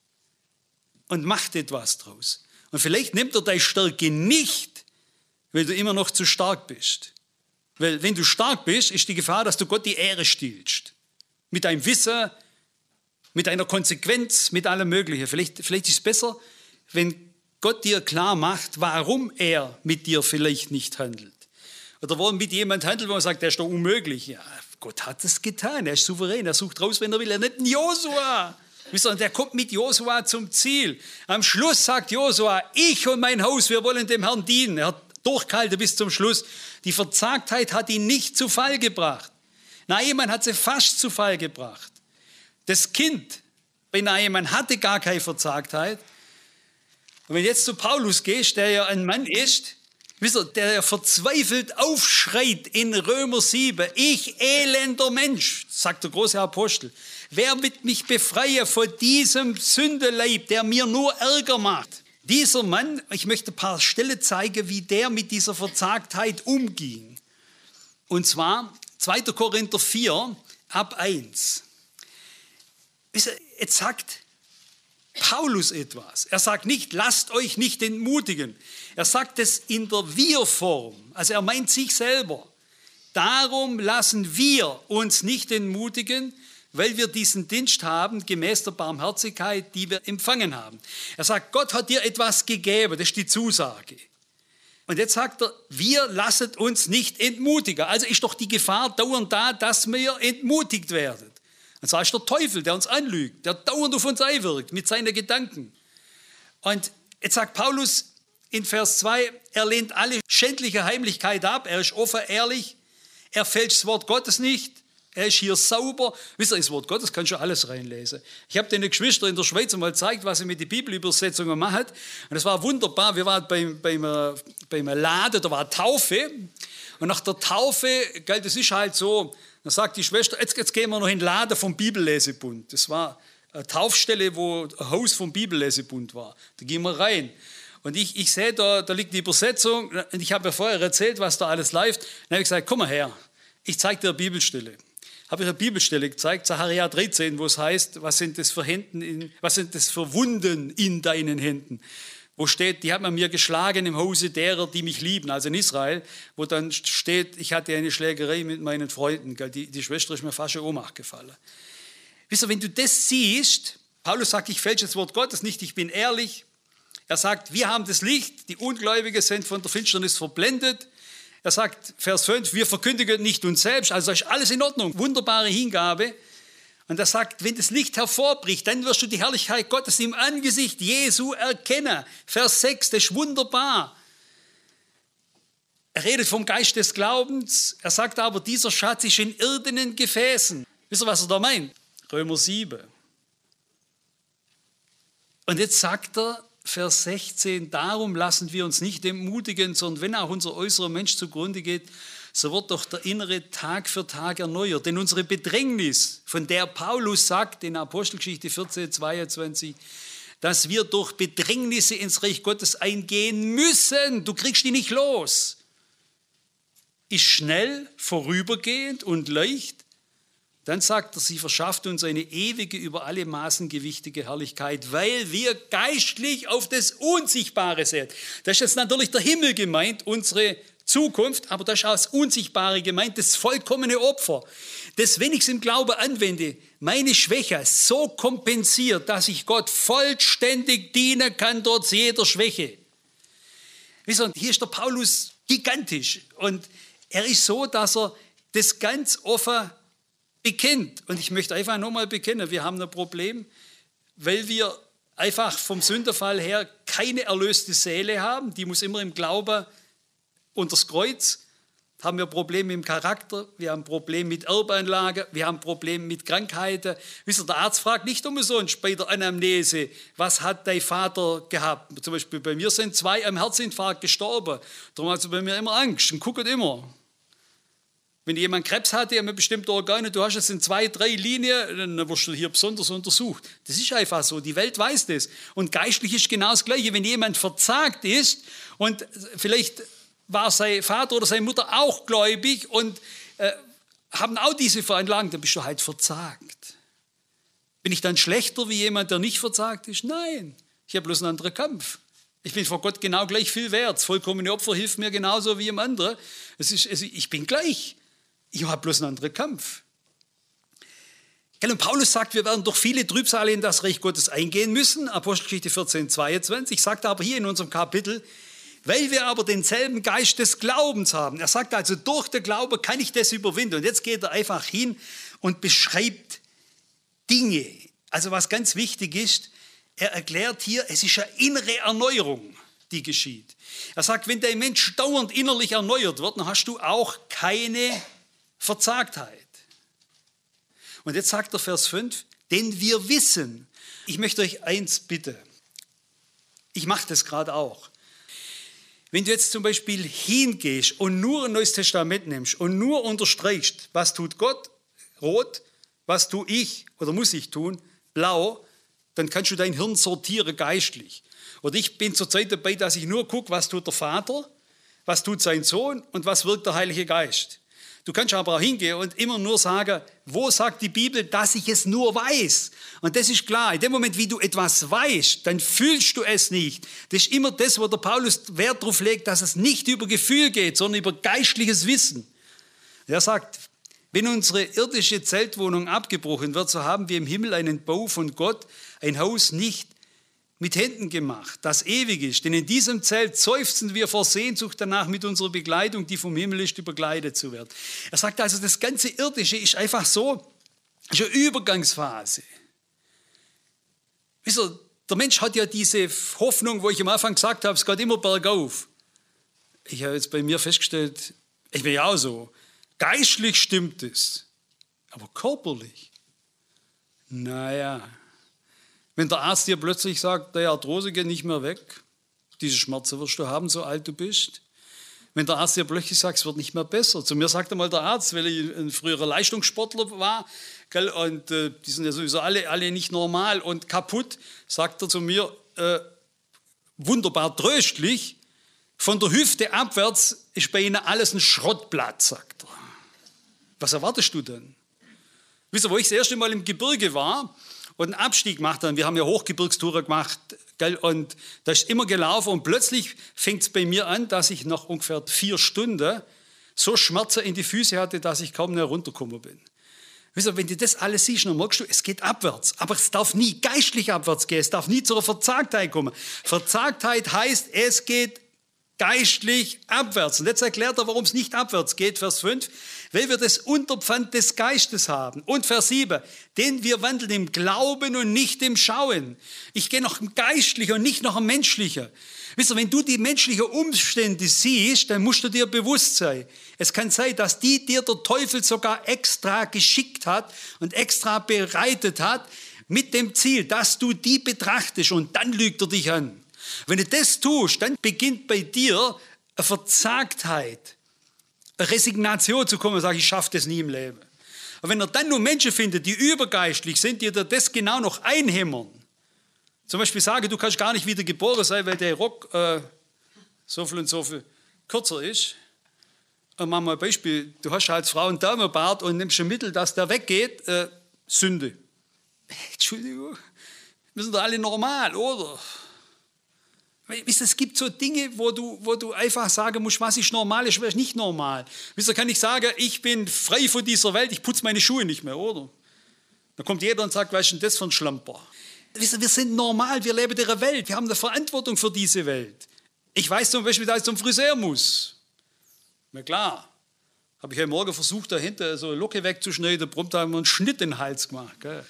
und macht etwas draus. Und vielleicht nimmt er deine Stärke nicht, weil du immer noch zu stark bist. Weil wenn du stark bist, ist die Gefahr, dass du Gott die Ehre stiehlst. Mit deinem Wissen, mit deiner Konsequenz, mit allem Möglichen. Vielleicht, vielleicht ist es besser, wenn Gott dir klar macht, warum er mit dir vielleicht nicht handelt. Oder warum mit jemand handelt, wo man sagt, der ist doch unmöglich. Ja, Gott hat es getan, er ist souverän, er sucht raus, wenn er will. Er nimmt einen Josua. Und der kommt mit Josua zum Ziel. Am Schluss sagt Josua, ich und mein Haus, wir wollen dem Herrn dienen. Er hat durchgehalten bis zum Schluss. Die Verzagtheit hat ihn nicht zu Fall gebracht. Naaman hat sie fast zu Fall gebracht. Das Kind bei Naaman hatte gar keine Verzagtheit. Und wenn du jetzt zu Paulus gehst, der ja ein Mann ist, wisst ihr, der ja verzweifelt aufschreit in Römer sieben, ich elender Mensch, sagt der große Apostel, wer wird mich befreien von diesem Sündeleib, der mir nur Ärger macht? Dieser Mann, ich möchte ein paar Stellen zeigen, wie der mit dieser Verzagtheit umging. Und zwar zweiter Korinther vier, ab eins. Wisst ihr, jetzt sagt Paulus etwas. Er sagt nicht, lasst euch nicht entmutigen. Er sagt es in der Wir-Form. Also er meint sich selber. Darum lassen wir uns nicht entmutigen, weil wir diesen Dienst haben, gemäß der Barmherzigkeit, die wir empfangen haben. Er sagt, Gott hat dir etwas gegeben, das ist die Zusage. Und jetzt sagt er, wir lassen uns nicht entmutigen. Also ist doch die Gefahr dauernd da, dass wir entmutigt werden. Und zwar ist der Teufel, der uns anlügt, der dauernd auf uns einwirkt mit seinen Gedanken. Und jetzt sagt Paulus in Vers zwei, er lehnt alle schändliche Heimlichkeit ab, er ist offen, ehrlich, er fälscht das Wort Gottes nicht, er ist hier sauber. Wisst ihr, das Wort Gottes kann schon alles reinlesen. Ich habe den Geschwistern in der Schweiz mal gezeigt, was sie mit den Bibelübersetzungen machen. Und das war wunderbar. Wir waren beim, beim, beim Laden, da war Taufe. Und nach der Taufe, gell, das ist halt so, dann sagt die Schwester, jetzt, jetzt gehen wir noch in den Laden vom Bibellesebund. Das war eine Taufstelle, wo ein Haus vom Bibellesebund war. Da gehen wir rein. Und ich, ich sehe, da, da liegt die Übersetzung. Und ich habe ja vorher erzählt, was da alles läuft. Dann habe ich gesagt, komm mal her, ich zeige dir eine Bibelstelle. Habe ich eine Bibelstelle gezeigt, Sacharja dreizehn, wo es heißt, was sind das für Händen in, was sind das für Wunden in deinen Händen? Wo steht, die hat man mir geschlagen im Hause derer, die mich lieben, also in Israel, wo dann steht, ich hatte eine Schlägerei mit meinen Freunden. Die, die Schwester ist mir fast in Ohnmacht gefallen. Wisst ihr, wenn du das siehst, Paulus sagt, ich fälsche das Wort Gottes nicht, ich bin ehrlich. Er sagt, wir haben das Licht, die Ungläubigen sind von der Finsternis verblendet. Er sagt, Vers fünf, wir verkündigen nicht uns selbst, also ist alles in Ordnung, wunderbare Hingabe. Und er sagt, wenn das Licht hervorbricht, dann wirst du die Herrlichkeit Gottes im Angesicht Jesu erkennen. Vers sechs, das ist wunderbar. Er redet vom Geist des Glaubens, er sagt aber, dieser Schatz ist in irdenen Gefäßen. Wisst ihr, was er da meint? Römer sieben. Und jetzt sagt er, Vers sechzehn, darum lassen wir uns nicht entmutigen, sondern wenn auch unser äußerer Mensch zugrunde geht, so wird doch der innere Tag für Tag erneuert. Denn unsere Bedrängnis, von der Paulus sagt in Apostelgeschichte vierzehn, zweiundzwanzig, dass wir durch Bedrängnisse ins Reich Gottes eingehen müssen, du kriegst die nicht los, ist schnell, vorübergehend und leicht. Dann sagt er, sie verschafft uns eine ewige, über alle Maßen gewichtige Herrlichkeit, weil wir geistlich auf das Unsichtbare sehen. Das ist jetzt natürlich der Himmel gemeint, unsere Zukunft, aber das ist auch das Unsichtbare gemeint, das vollkommene Opfer. Das, wenn ich es im Glauben anwende, meine Schwäche so kompensiert, dass ich Gott vollständig dienen kann, trotz jeder Schwäche. Wisst ihr, hier ist der Paulus gigantisch und er ist so, dass er das ganz offen bekennt. Und ich möchte einfach nochmal bekennen, wir haben ein Problem, weil wir einfach vom Sünderfall her keine erlöste Seele haben. Die muss immer im Glauben unters Kreuz. Haben wir Probleme im Charakter, wir haben Probleme mit Erbanlagen, wir haben Probleme mit Krankheiten. Wisst ihr, der Arzt fragt nicht umsonst bei der Anamnese, was hat dein Vater gehabt? Zum Beispiel bei mir sind zwei am Herzinfarkt gestorben. Darum hat sie bei mir immer Angst und guckt immer. Wenn jemand Krebs hatte, haben wir bestimmte Organe, du hast es in zwei, drei Linien, dann wirst du hier besonders untersucht. Das ist einfach so, die Welt weiß das. Und geistlich ist genau das Gleiche. Wenn jemand verzagt ist und vielleicht war sein Vater oder seine Mutter auch gläubig und äh, haben auch diese Veranlagung, dann bist du halt verzagt. Bin ich dann schlechter wie jemand, der nicht verzagt ist? Nein, ich habe bloß einen anderen Kampf. Ich bin vor Gott genau gleich viel wert. Das vollkommene Opfer hilft mir genauso wie im anderen. Es ist, es, ich bin gleich. Ich habe bloß einen anderen Kampf. Und Paulus sagt, wir werden durch viele Trübsale in das Reich Gottes eingehen müssen. Apostelgeschichte vierzehn, zweiundzwanzig. Sagt aber hier in unserem Kapitel, weil wir aber denselben Geist des Glaubens haben. Er sagt also, durch den Glaube kann ich das überwinden. Und jetzt geht er einfach hin und beschreibt Dinge. Also was ganz wichtig ist, er erklärt hier, es ist eine innere Erneuerung, die geschieht. Er sagt, wenn der Mensch dauernd innerlich erneuert wird, dann hast du auch keine Verzagtheit. Und jetzt sagt der Vers fünf, denn wir wissen, ich möchte euch eins bitten, ich mache das gerade auch. Wenn du jetzt zum Beispiel hingehst und nur ein Neues Testament nimmst und nur unterstreichst, was tut Gott, rot, was tue ich oder muss ich tun, blau, dann kannst du dein Hirn sortieren geistlich. Oder ich bin zurzeit dabei, dass ich nur gucke, was tut der Vater, was tut sein Sohn und was wirkt der Heilige Geist. Du kannst aber auch hingehen und immer nur sagen, wo sagt die Bibel, dass ich es nur weiß? Und das ist klar, in dem Moment, wie du etwas weißt, dann fühlst du es nicht. Das ist immer das, wo der Paulus Wert darauf legt, dass es nicht über Gefühl geht, sondern über geistliches Wissen. Er sagt, wenn unsere irdische Zeltwohnung abgebrochen wird, so haben wir im Himmel einen Bau von Gott, ein Haus nicht mit Händen gemacht, das ewig ist. Denn in diesem Zelt seufzen wir vor Sehnsucht danach, mit unserer Begleitung, die vom Himmel ist, begleitet zu werden. Er sagt also, das ganze Irdische ist einfach so, ist eine Übergangsphase. Wisst ihr, der Mensch hat ja diese Hoffnung, wo ich am Anfang gesagt habe, es geht immer bergauf. Ich habe jetzt bei mir festgestellt, ich bin ja auch so, geistlich stimmt es, Aber körperlich, naja, wenn der Arzt dir plötzlich sagt, die Arthrose geht nicht mehr weg, diese Schmerzen wirst du haben, so alt du bist. Wenn der Arzt dir plötzlich sagt, es wird nicht mehr besser. Zu mir sagte mal der Arzt, weil ich ein früherer Leistungssportler war, gell, und äh, die sind ja sowieso alle, alle nicht normal und kaputt, sagt er zu mir, äh, wunderbar tröstlich, von der Hüfte abwärts ist bei Ihnen alles ein Schrottblatt, sagt er. Was erwartest du denn? Wisst ihr, wo ich das erste Mal im Gebirge war und einen Abstieg gemacht habe, wir haben ja Hochgebirgstouren gemacht, gell, und da ist immer gelaufen und plötzlich fängt es bei mir an, dass ich nach ungefähr vier Stunden so Schmerzen in die Füße hatte, dass ich kaum mehr runtergekommen bin. Wisst ihr, wenn du das alles siehst, dann merkst du, es geht abwärts. Aber es darf nie geistlich abwärts gehen, es darf nie zur Verzagtheit kommen. Verzagtheit heißt, es geht geistlich abwärts. Und jetzt erklärt er, warum es nicht abwärts geht, Vers fünf. Weil wir das Unterpfand des Geistes haben. Und Vers sieben. Denn wir wandeln im Glauben und nicht im Schauen. Ich gehe nach dem Geistlichen und nicht nach dem Menschlichen. Wisst ihr, wenn du die menschlichen Umstände siehst, dann musst du dir bewusst sein. Es kann sein, dass die dir der Teufel sogar extra geschickt hat und extra bereitet hat mit dem Ziel, dass du die betrachtest und dann lügt er dich an. Wenn du das tust, dann beginnt bei dir eine Verzagtheit, eine Resignation zu kommen und sagen, ich schaffe das nie im Leben. Und wenn er dann nur Menschen findet, die übergeistlich sind, die dir das genau noch einhämmern, zum Beispiel sagen, du kannst gar nicht wieder geboren sein, weil der Rock äh, so viel und so viel kürzer ist. Und machen wir ein Beispiel, du hast als Frau einen Damenbart und nimmst ein Mittel, dass der weggeht, äh, Sünde. Entschuldigung, wir sind doch alle normal, oder? Wisst ihr, es gibt so Dinge, wo du, wo du einfach sagen musst, was ist normal, was ist nicht normal. Wisst ihr, kann ich sagen, ich bin frei von dieser Welt, ich putze meine Schuhe nicht mehr, oder? Da kommt jeder und sagt, was ist denn das für ein Schlamper? Wisst ihr, wir sind normal, wir leben in der Welt, wir haben eine Verantwortung für diese Welt. Ich weiß zum Beispiel, dass ich zum Friseur muss. Na klar, habe ich heute Morgen versucht, dahinter so eine Locke wegzuschneiden, prompt haben wir einen Schnitt in den Hals gemacht. Gell?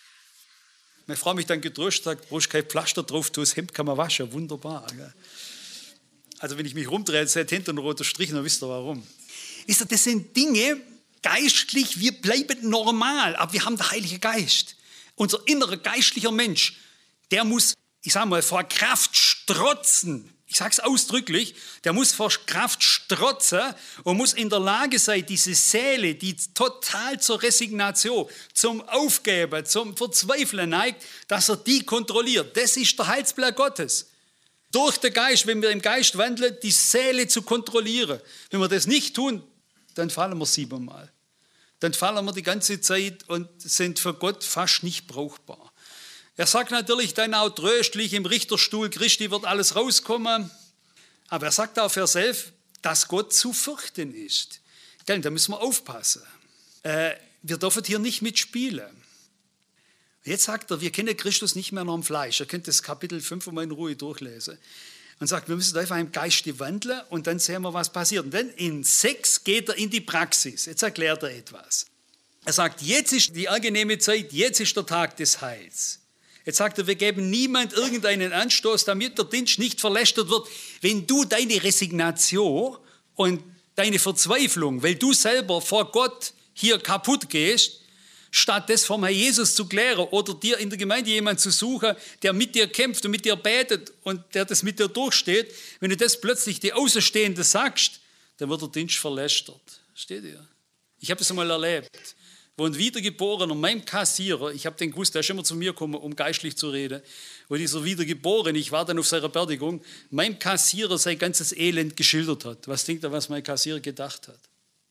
Meine Frau mich dann getröstet, sagt, brauchst kein Pflaster drauf, das Hemd kann man waschen, wunderbar. Gell? Also wenn ich mich rumdrehe, seht hinter ein roter Strich, dann wisst ihr warum. Wisst ihr, das sind Dinge, geistlich, wir bleiben normal, aber wir haben den Heiligen Geist. Unser innerer geistlicher Mensch, der muss, ich sage mal, vor Kraft strotzen. Ich sage es ausdrücklich, der muss vor Kraft strotzen und muss in der Lage sein, diese Seele, die total zur Resignation, zum Aufgeben, zum Verzweifeln neigt, dass er die kontrolliert. Das ist der Heilsplan Gottes. Durch den Geist, wenn wir im Geist wandeln, die Seele zu kontrollieren. Wenn wir das nicht tun, dann fallen wir siebenmal. Dann fallen wir die ganze Zeit und sind für Gott fast nicht brauchbar. Er sagt natürlich dann auch tröstlich, im Richterstuhl Christi wird alles rauskommen. Aber er sagt auch Vers elf, dass Gott zu fürchten ist. Gell, da müssen wir aufpassen. Äh, wir dürfen hier nicht mitspielen. Jetzt sagt er, wir kennen Christus nicht mehr noch im Fleisch. Ihr könnt das Kapitel fünf mal in Ruhe durchlesen. Und sagt, wir müssen einfach im Geiste wandeln und dann sehen wir, was passiert. Und dann in sechs geht er in die Praxis. Jetzt erklärt er etwas. Er sagt, jetzt ist die angenehme Zeit, jetzt ist der Tag des Heils. Jetzt sagt er, wir geben niemand irgendeinen Anstoß, damit der Dienst nicht verlästert wird. Wenn du deine Resignation und deine Verzweiflung, weil du selber vor Gott hier kaputt gehst, statt das vom Herrn Jesus zu klären oder dir in der Gemeinde jemanden zu suchen, der mit dir kämpft und mit dir betet und der das mit dir durchsteht, wenn du das plötzlich die Außenstehende sagst, dann wird der Dienst verlästert. Steht ihr? Ich habe das einmal erlebt. Wo ein Wiedergeborener, meinem Kassierer, ich habe den gewusst, der ist immer zu mir gekommen, um geistlich zu reden, wo dieser Wiedergeborene, ich war dann auf seiner Beerdigung, meinem Kassierer sein ganzes Elend geschildert hat. Was denkt er, was mein Kassierer gedacht hat?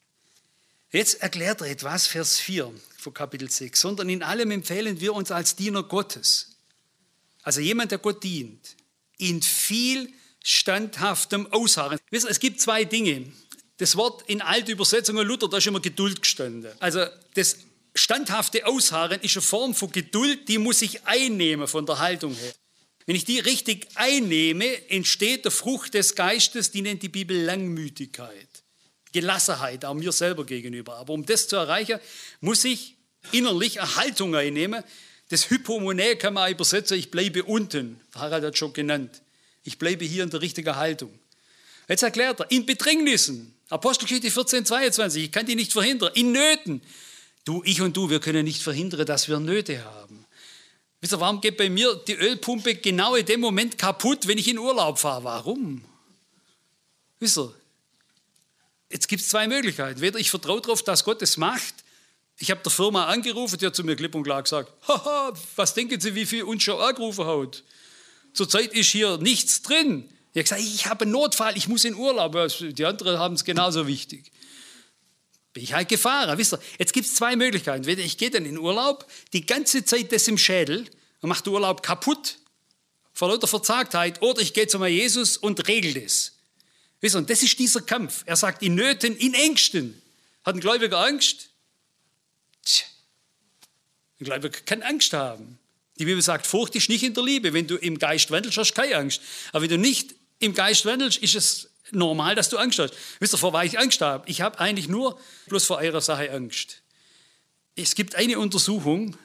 Jetzt erklärt er etwas, Vers vier von Kapitel sechs. Sondern in allem empfehlen wir uns als Diener Gottes. Also jemand, der Gott dient, in viel standhaftem Ausharren. Wisst ihr, es gibt zwei Dinge. Das Wort in alten Übersetzungen Luther, da ist immer Geduld gestanden. Also das standhafte Ausharren ist eine Form von Geduld, die muss ich einnehmen von der Haltung her. Wenn ich die richtig einnehme, entsteht der Frucht des Geistes, die nennt die Bibel Langmütigkeit, Gelassenheit, auch mir selber gegenüber. Aber um das zu erreichen, muss ich innerlich eine Haltung einnehmen. Das Hypomone kann man übersetzen, ich bleibe unten. Harald hat schon genannt. Ich bleibe hier in der richtigen Haltung. Jetzt erklärt er, in Bedrängnissen, Apostelgeschichte vierzehn, zweiundzwanzig, ich kann die nicht verhindern, in Nöten, Du, ich und du, wir können nicht verhindern, dass wir Nöte haben. Wisst ihr, warum geht bei mir die Ölpumpe genau in dem Moment kaputt, wenn ich in Urlaub fahre? Warum? Wisst ihr, jetzt gibt es zwei Möglichkeiten. Entweder ich vertraue darauf, dass Gott es macht. Ich habe der Firma angerufen, die hat zu mir klipp und klar gesagt, haha, was denken Sie, wie viel uns schon angerufen hat? Zurzeit ist hier nichts drin. Ich habe gesagt, ich habe einen Notfall, ich muss in Urlaub. Die anderen haben es genauso wichtig. Bin ich halt gefahren. Wisst ihr, jetzt gibt es zwei Möglichkeiten. Entweder ich gehe dann in Urlaub, die ganze Zeit das im Schädel und mache den Urlaub kaputt, vor lauter Verzagtheit, oder ich gehe zu meinem Jesus und regel das. Wisst ihr, und das ist dieser Kampf. Er sagt, in Nöten, in Ängsten. Hat ein Gläubiger Angst? Tja, ein Gläubiger kann Angst haben. Die Bibel sagt, Furcht ist nicht in der Liebe. Wenn du im Geist wandelst, hast du keine Angst. Aber wenn du nicht im Geist wandelst, ist es normal, dass du Angst hast. Wisst ihr, vor was ich Angst habe? Ich habe eigentlich nur bloß vor einer Sache Angst. Es gibt eine Untersuchung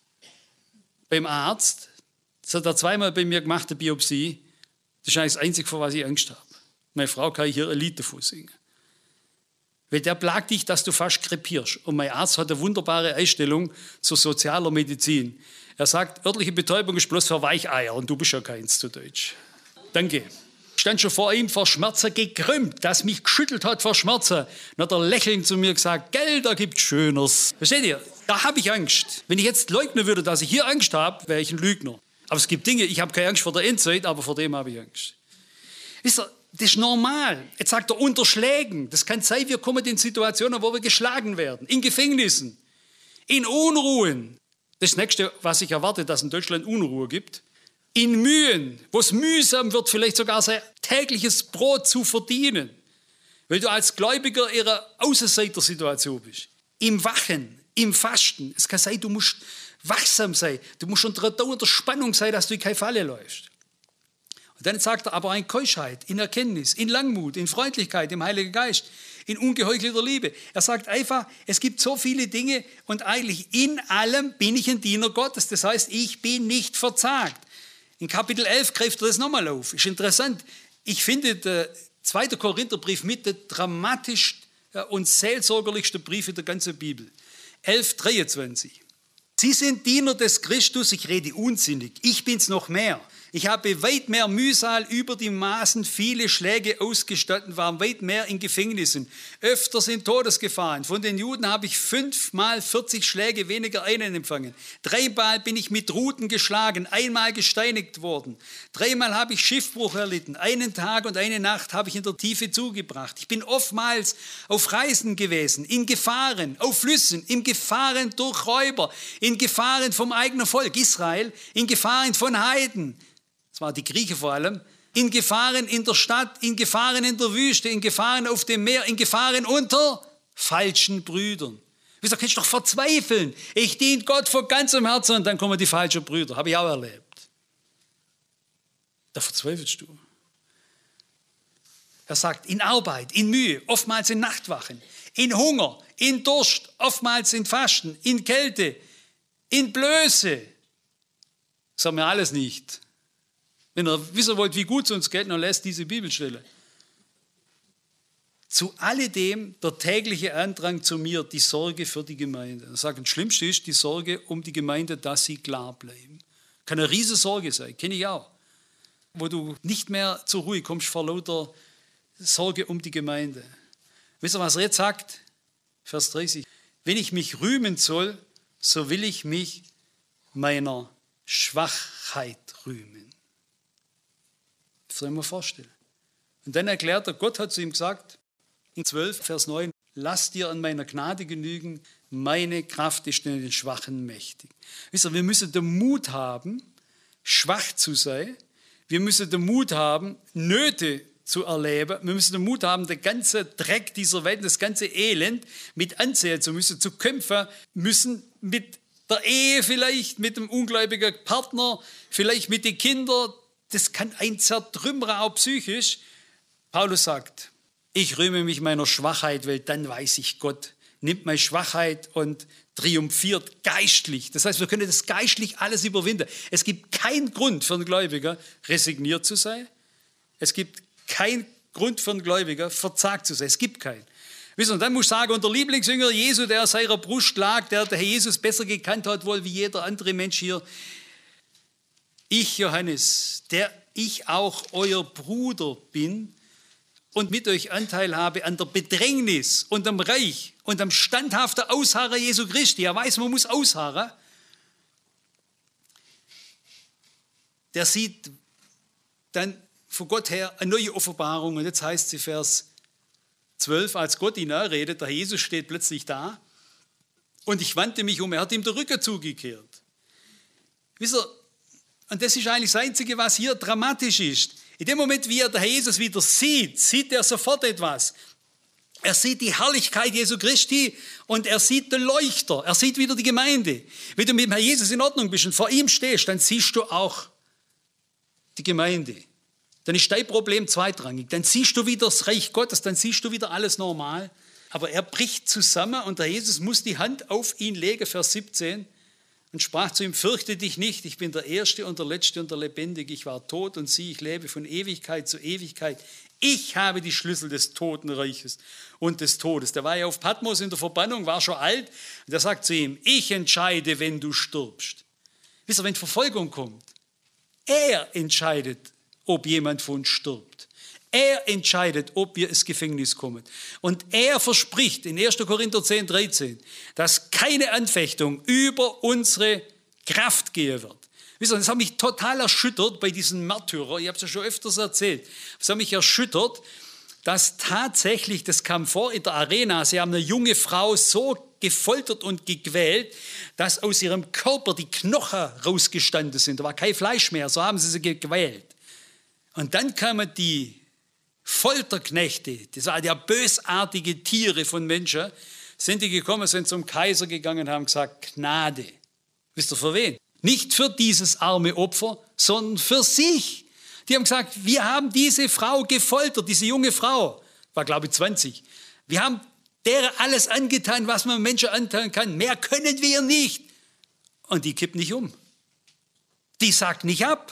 beim Arzt, das hat er zweimal bei mir gemacht, eine Biopsie. Das ist eigentlich das Einzige, vor was ich Angst habe. Meine Frau kann hier ein Lied davon singen. Weil der plagt dich, dass du fast krepierst. Und mein Arzt hat eine wunderbare Einstellung zur sozialer Medizin. Er sagt, örtliche Betäubung ist bloß für Weicheier und du bist ja keins zu Deutsch. Danke. Ich stand schon vor ihm vor Schmerzen gekrümmt, das mich geschüttelt hat vor Schmerzen. Dann hat er lächelnd zu mir gesagt, Gell, da gibt's Schöneres. Versteht ihr? Da habe ich Angst. Wenn ich jetzt leugnen würde, dass ich hier Angst habe, wäre ich ein Lügner. Aber es gibt Dinge, ich habe keine Angst vor der Endzeit, aber vor dem habe ich Angst. Wisst ihr, das ist normal. Jetzt sagt er, unterschlägen. Das kann sein, wir kommen in Situationen, wo wir geschlagen werden. In Gefängnissen, in Unruhen. Das Nächste, was ich erwarte, dass es in Deutschland Unruhe gibt. In Mühen, wo es mühsam wird, vielleicht sogar sein tägliches Brot zu verdienen. Weil du als Gläubiger in einer Außenseitersituation bist. Im Wachen, im Fasten. Es kann sein, du musst wachsam sein. Du musst unter dauernder Spannung sein, dass du in keine Falle läufst. Und dann sagt er aber in Keuschheit, in Erkenntnis, in Langmut, in Freundlichkeit, im Heiligen Geist, in ungeheuchelter Liebe. Er sagt einfach, es gibt so viele Dinge und eigentlich in allem bin ich ein Diener Gottes. Das heißt, ich bin nicht verzagt. In Kapitel elf greift er das nochmal auf. Ist interessant. Ich finde, der zweite Korintherbrief mit der dramatischsten und seelsorgerlichsten Brief in der ganzen Bibel. elf dreiundzwanzig. Sie sind Diener des Christus, ich rede unsinnig. Ich bin's noch mehr. Ich habe weit mehr Mühsal über die Maßen, viele Schläge ausgestanden, war weit mehr in Gefängnissen, öfters in Todesgefahren. Von den Juden habe ich fünfmal vierzig Schläge weniger einen empfangen. Dreimal bin ich mit Ruten geschlagen, einmal gesteinigt worden. Dreimal habe ich Schiffbruch erlitten. Einen Tag und eine Nacht habe ich in der Tiefe zugebracht. Ich bin oftmals auf Reisen gewesen, in Gefahren, auf Flüssen, in Gefahren durch Räuber, in Gefahren vom eigenen Volk Israel, in Gefahren von Heiden. Das waren die Griechen vor allem, in Gefahren in der Stadt, in Gefahren in der Wüste, in Gefahren auf dem Meer, in Gefahren unter falschen Brüdern. Wieso kannst du doch verzweifeln? Ich diene Gott von ganzem Herzen und dann kommen die falschen Brüder. Habe ich auch erlebt. Da verzweifelst du. Er sagt, in Arbeit, in Mühe, oftmals in Nachtwachen, in Hunger, in Durst, oftmals in Fasten, in Kälte, in Blöße. Das haben wir alles nicht. Wenn ihr wissen wollt, wie gut es uns geht, dann lest diese Bibelstelle. Zu alledem der tägliche Andrang zu mir, die Sorge für die Gemeinde. Er sagt, das Schlimmste ist die Sorge um die Gemeinde, dass sie klar bleiben. Kann eine riesige Sorge sein, kenne ich auch. Wo du nicht mehr zur Ruhe kommst vor lauter Sorge um die Gemeinde. Wisst ihr, was er jetzt sagt? Vers dreißig. Wenn ich mich rühmen soll, so will ich mich meiner Schwachheit rühmen. Das soll ich mir vorstellen. Und dann erklärt er, Gott hat zu ihm gesagt, in zwölf, Vers neun, lass dir an meiner Gnade genügen, meine Kraft ist in den Schwachen mächtig. Wisst ihr, wir müssen den Mut haben, schwach zu sein. Wir müssen den Mut haben, Nöte zu erleben. Wir müssen den Mut haben, den ganzen Dreck dieser Welt, das ganze Elend mit ansehen zu müssen, zu kämpfen müssen mit der Ehe vielleicht, mit dem ungläubigen Partner, vielleicht mit den Kindern. Das kann ein zertrümmern, auch psychisch. Paulus sagt, ich rühme mich meiner Schwachheit, weil dann weiß ich, Gott nimmt meine Schwachheit und triumphiert geistlich. Das heißt, wir können das geistlich alles überwinden. Es gibt keinen Grund für einen Gläubiger, resigniert zu sein. Es gibt keinen Grund für einen Gläubiger, verzagt zu sein. Es gibt keinen. Wisst ihr, und dann muss ich sagen, und der Lieblingsjünger Jesu, der an seiner Brust lag, der der Herr Jesus besser gekannt hat wohl wie jeder andere Mensch hier. Ich, Johannes, der ich auch euer Bruder bin und mit euch Anteil habe an der Bedrängnis und am Reich und am standhaften Ausharren Jesu Christi. Er weiß, man muss ausharren. Der sieht dann von Gott her eine neue Offenbarung. Und jetzt heißt sie Vers zwölf, als Gott ihn anredet, der Jesus steht plötzlich da und ich wandte mich um, er hat ihm den Rücken zugekehrt. Wisst ihr, und das ist eigentlich das Einzige, was hier dramatisch ist. In dem Moment, wie er der Herr Jesus wieder sieht, sieht er sofort etwas. Er sieht die Herrlichkeit Jesu Christi und er sieht den Leuchter, er sieht wieder die Gemeinde. Wenn du mit dem Herr Jesus in Ordnung bist und vor ihm stehst, dann siehst du auch die Gemeinde. Dann ist dein Problem zweitrangig. Dann siehst du wieder das Reich Gottes, dann siehst du wieder alles normal. Aber er bricht zusammen und der Jesus muss die Hand auf ihn legen, Vers siebzehn, und sprach zu ihm, fürchte dich nicht, ich bin der Erste und der Letzte und der Lebendige. Ich war tot und sieh, ich lebe von Ewigkeit zu Ewigkeit. Ich habe die Schlüssel des Totenreiches und des Todes. Der war ja auf Patmos in der Verbannung, war schon alt. Und er sagt zu ihm, ich entscheide, wenn du stirbst. Wisst ihr, wenn Verfolgung kommt, er entscheidet, ob jemand von uns stirbt. Er entscheidet, ob wir ins Gefängnis kommen. Und er verspricht in erster Korinther zehn, dreizehn, dass keine Anfechtung über unsere Kraft gehen wird. Wisst ihr, das hat mich total erschüttert bei diesen Märtyrern. Ich habe es ja schon öfters erzählt. Es hat mich erschüttert, dass tatsächlich, das kam vor in der Arena, sie haben eine junge Frau so gefoltert und gequält, dass aus ihrem Körper die Knochen rausgestanden sind. Da war kein Fleisch mehr, so haben sie sie gequält. Und dann kamen die Folterknechte, das waren ja bösartige Tiere von Menschen, sind die gekommen, sind zum Kaiser gegangen und haben gesagt, Gnade. Wisst ihr für wen? Nicht für dieses arme Opfer, sondern für sich. Die haben gesagt, wir haben diese Frau gefoltert, diese junge Frau, war glaube ich zwanzig. Wir haben der alles angetan, was man Menschen antun kann. Mehr können wir nicht. Und die kippt nicht um. Die sagt nicht ab.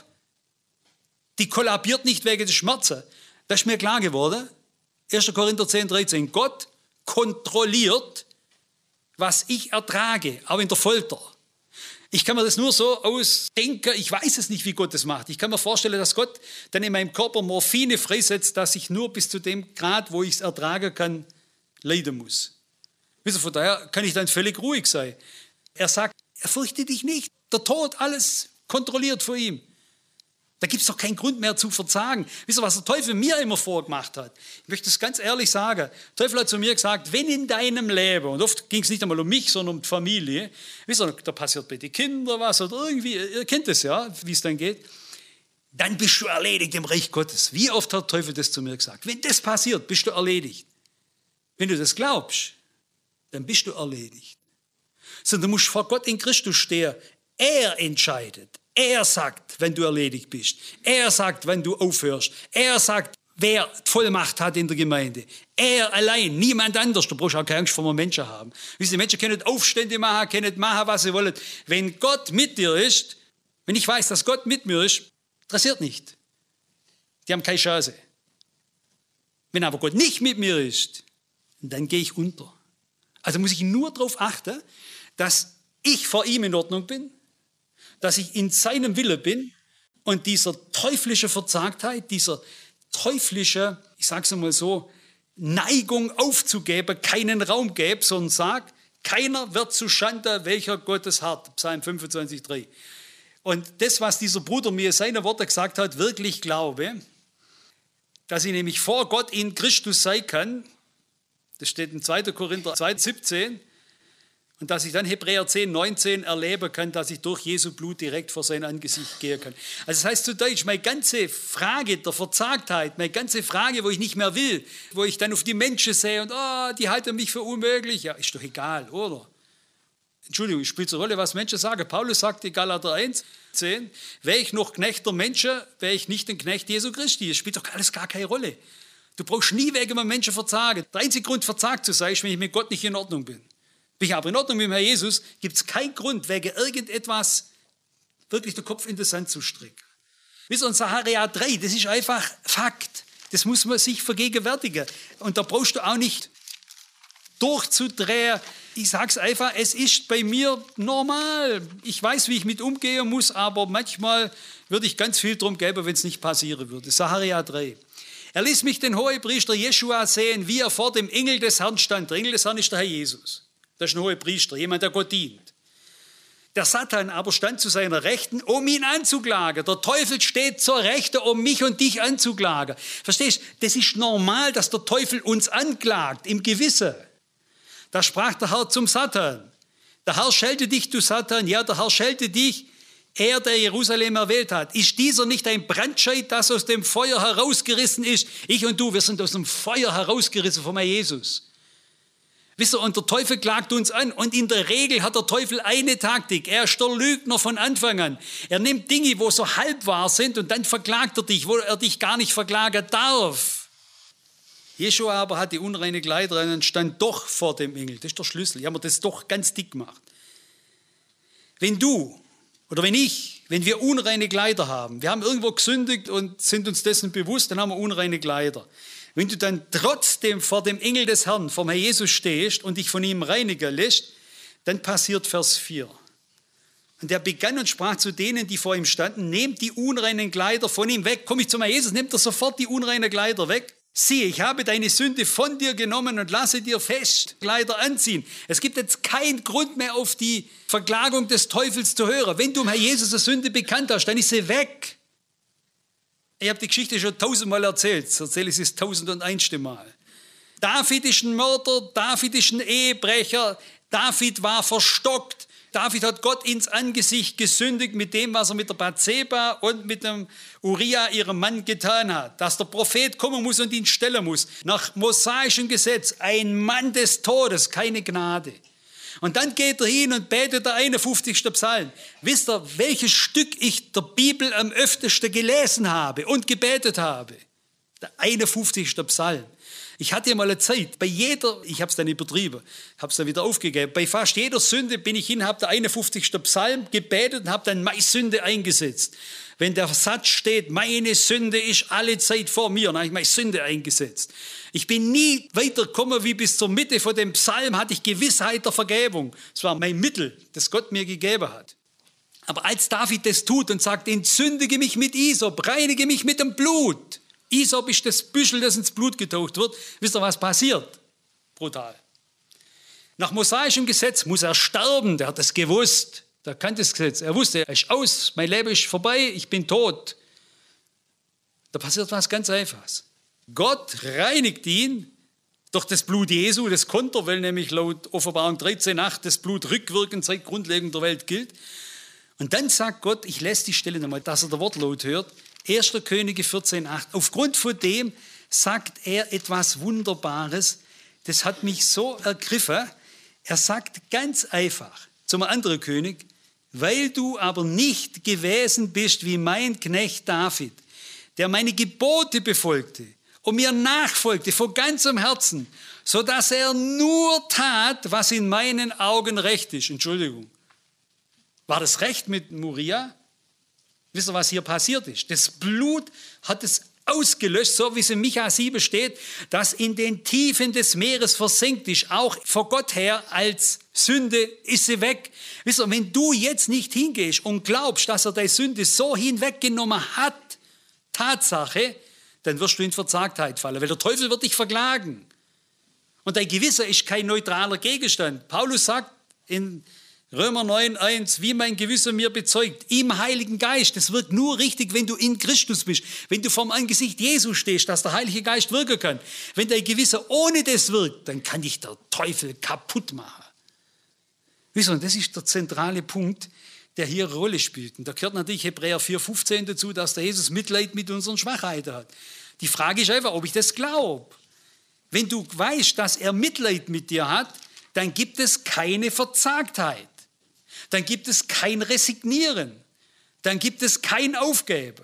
Die kollabiert nicht wegen des Schmerzes. Das ist mir klar geworden. erster Korinther zehn, dreizehn. Gott kontrolliert, was ich ertrage, auch in der Folter. Ich kann mir das nur so ausdenken, ich weiß es nicht, wie Gott das macht. Ich kann mir vorstellen, dass Gott dann in meinem Körper Morphine freisetzt, dass ich nur bis zu dem Grad, wo ich es ertragen kann, leiden muss. Wisst ihr, von daher kann ich dann völlig ruhig sein. Er sagt, er fürchte dich nicht. Der Tod, alles kontrolliert von ihm. Da gibt es doch keinen Grund mehr zu verzagen. Wisst ihr, was der Teufel mir immer vorgemacht hat? Ich möchte es ganz ehrlich sagen. Der Teufel hat zu mir gesagt, wenn in deinem Leben, und oft ging es nicht einmal um mich, sondern um die Familie, wisst ihr, da passiert bei den Kindern was oder irgendwie, ihr kennt es ja, wie es dann geht, dann bist du erledigt im Reich Gottes. Wie oft hat der Teufel das zu mir gesagt? Wenn das passiert, bist du erledigt. Wenn du das glaubst, dann bist du erledigt. Sondern du musst vor Gott in Christus stehen. Er entscheidet. Er sagt, wenn du erledigt bist. Er sagt, wenn du aufhörst. Er sagt, wer Vollmacht hat in der Gemeinde. Er allein, niemand anders. Du brauchst auch keine Angst vor einem Menschen haben. Wisst ihr, Menschen können Aufstände machen, können machen, was sie wollen. Wenn Gott mit dir ist, wenn ich weiß, dass Gott mit mir ist, interessiert nicht. Die haben keine Chance. Wenn aber Gott nicht mit mir ist, dann gehe ich unter. Also muss ich nur darauf achten, dass ich vor ihm in Ordnung bin, dass ich in seinem Wille bin und dieser teuflische Verzagtheit, dieser teuflische, ich sage es einmal so, Neigung aufzugeben, keinen Raum gebe, sondern sag, keiner wird zu Schande, welcher Gottes hart. Psalm fünfundzwanzig, drei. Und das, was dieser Bruder mir seine Worte gesagt hat, wirklich glaube, dass ich nämlich vor Gott in Christus sein kann, das steht in zweiter Korinther zwei, siebzehn, und dass ich dann Hebräer zehn, neunzehn erleben kann, dass ich durch Jesu Blut direkt vor sein Angesicht gehen kann. Also das heißt zu Deutsch, meine ganze Frage der Verzagtheit, meine ganze Frage, wo ich nicht mehr will, wo ich dann auf die Menschen sehe und oh, die halten mich für unmöglich, ja, ist doch egal, oder? Entschuldigung, spielt eine Rolle, was Menschen sagen. Paulus sagt in Galater eins, zehn, wäre ich noch Knecht der Menschen, wäre ich nicht ein Knecht Jesu Christi. Das spielt doch alles gar keine Rolle. Du brauchst nie wegen einem Menschen verzagen. Der einzige Grund, verzagt zu sein, ist, wenn ich mit Gott nicht in Ordnung bin. Bin ich aber in Ordnung mit dem Herrn Jesus, gibt es keinen Grund, wegen irgendetwas wirklich den Kopf in den Sand zu strecken. Wisst ihr, in Sacharja drei, das ist einfach Fakt. Das muss man sich vergegenwärtigen. Und da brauchst du auch nicht durchzudrehen. Ich sage es einfach, es ist bei mir normal. Ich weiß, wie ich mit umgehen muss, aber manchmal würde ich ganz viel drum geben, wenn es nicht passieren würde. Sacharja drei. Er ließ mich den Hohepriester Jeschua sehen, wie er vor dem Engel des Herrn stand. Der Engel des Herrn ist der Herr Jesus. Das ist ein Hohepriester, jemand, der Gott dient. Der Satan aber stand zu seiner Rechten, um ihn anzuklagen. Der Teufel steht zur Rechten, um mich und dich anzuklagen. Verstehst du? Das ist normal, dass der Teufel uns anklagt, im Gewissen. Da sprach der Herr zum Satan. Der Herr schelte dich, du Satan. Ja, der Herr schelte dich, er, der Jerusalem erwählt hat. Ist dieser nicht ein Brandscheit, das aus dem Feuer herausgerissen ist? Ich und du, wir sind aus dem Feuer herausgerissen von Jesus. Wisst ihr, und der Teufel klagt uns an. Und in der Regel hat der Teufel eine Taktik. Er ist der Lügner von Anfang an. Er nimmt Dinge, wo so halb wahr sind, und dann verklagt er dich, wo er dich gar nicht verklagen darf. Jeschua aber hatte unreine Kleider an und stand doch vor dem Engel. Das ist der Schlüssel. Ich habe mir das doch ganz dick gemacht. Wenn du oder wenn ich, wenn wir unreine Kleider haben, wir haben irgendwo gesündigt und sind uns dessen bewusst, dann haben wir unreine Kleider. Wenn du dann trotzdem vor dem Engel des Herrn, vom Herr Jesus stehst und dich von ihm reinigen lässt, dann passiert Vers vier. Und er begann und sprach zu denen, die vor ihm standen, nehmt die unreinen Kleider von ihm weg. Komm ich zum Herrn Jesus, nimmt er sofort die unreinen Kleider weg. Siehe, ich habe deine Sünde von dir genommen und lasse dir Festkleider anziehen. Es gibt jetzt keinen Grund mehr, auf die Verklagung des Teufels zu hören. Wenn du dem Herrn Jesus eine Sünde bekannt hast, dann ist sie weg. Ich habe die Geschichte schon tausendmal erzählt, jetzt erzähle ich es das tausend und einste Mal. David ist ein Mörder, David ist ein Ehebrecher, David war verstockt. David hat Gott ins Angesicht gesündigt mit dem, was er mit der Bathseba und mit dem Uriah, ihrem Mann, getan hat. Dass der Prophet kommen muss und ihn stellen muss. Nach mosaischem Gesetz, ein Mann des Todes, keine Gnade. Und dann geht er hin und betet der einundfünfzigste Psalm. Wisst ihr, welches Stück ich der Bibel am öftesten gelesen habe und gebetet habe? Der einundfünfzigste Psalm. Ich hatte mal eine Zeit, bei jeder, ich habe es dann übertrieben, habe es dann wieder aufgegeben, bei fast jeder Sünde bin ich hin, habe der einundfünfzigste Psalm gebetet und habe dann meine Sünde eingesetzt. Wenn der Satz steht, meine Sünde ist alle Zeit vor mir, dann habe ich meine Sünde eingesetzt. Ich bin nie weitergekommen wie bis zur Mitte von dem Psalm, hatte ich Gewissheit der Vergebung. Das war mein Mittel, das Gott mir gegeben hat. Aber als David das tut und sagt, entzündige mich mit Isop, reinige mich mit dem Blut. Isop ist das Büschel, das ins Blut getaucht wird. Wisst ihr, was passiert? Brutal. Nach mosaischem Gesetz muss er sterben, der hat das gewusst. Der kannte das Gesetz. Er wusste, er ist aus, mein Leben ist vorbei, ich bin tot. Da passiert was ganz Einfaches. Gott reinigt ihn durch das Blut Jesu, das konnte er, weil nämlich laut Offenbarung dreizehn acht das Blut rückwirkend seit Grundlegung der Welt gilt. Und dann sagt Gott, ich lese die Stelle nochmal, dass er der Wortlaut hört, erster Könige vierzehn acht. Aufgrund von dem sagt er etwas Wunderbares, das hat mich so ergriffen. Er sagt ganz einfach zum anderen König, weil du aber nicht gewesen bist wie mein Knecht David, der meine Gebote befolgte und mir nachfolgte von ganzem Herzen, sodass er nur tat, was in meinen Augen recht ist. Entschuldigung. War das recht mit Uriah? Wisst ihr, was hier passiert ist? Das Blut hat es ausgelöscht, so wie es in Micha sieben steht, dass in den Tiefen des Meeres versenkt ist. Auch vor Gott her als Sünde ist sie weg. Wisst ihr, wenn du jetzt nicht hingehst und glaubst, dass er deine Sünde so hinweggenommen hat, Tatsache, dann wirst du in Verzagtheit fallen, weil der Teufel wird dich verklagen. Und dein Gewissen ist kein neutraler Gegenstand. Paulus sagt in Römer neun eins, wie mein Gewissen mir bezeugt, im Heiligen Geist. Das wirkt nur richtig, wenn du in Christus bist, wenn du vorm Angesicht Jesu stehst, dass der Heilige Geist wirken kann. Wenn dein Gewissen ohne das wirkt, dann kann dich der Teufel kaputt machen. Wisst ihr, das ist der zentrale Punkt, der hier eine Rolle spielt. Und da gehört natürlich Hebräer vier fünfzehn dazu, dass der Jesus Mitleid mit unseren Schwachheiten hat. Die Frage ist einfach, ob ich das glaube. Wenn du weißt, dass er Mitleid mit dir hat, dann gibt es keine Verzagtheit. Dann gibt es kein Resignieren. Dann gibt es kein Aufgeben.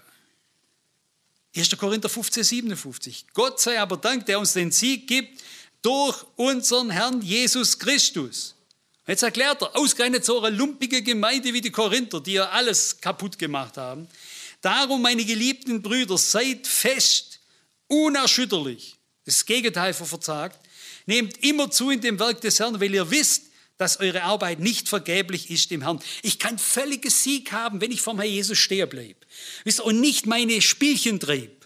erster Korinther fünfzehn siebenundfünfzig. Gott sei aber Dank, der uns den Sieg gibt durch unseren Herrn Jesus Christus. Jetzt erklärt er, ausgerechnet so eine lumpige Gemeinde wie die Korinther, die ja alles kaputt gemacht haben. Darum, meine geliebten Brüder, seid fest, unerschütterlich Das Gegenteil von verzagt. Nehmt immer zu in dem Werk des Herrn, weil ihr wisst, dass eure Arbeit nicht vergeblich ist im Herrn. Ich kann völligen Sieg haben, wenn ich vom Herrn Jesus stehen bleibe. Wisst ihr, und nicht meine Spielchen trieb.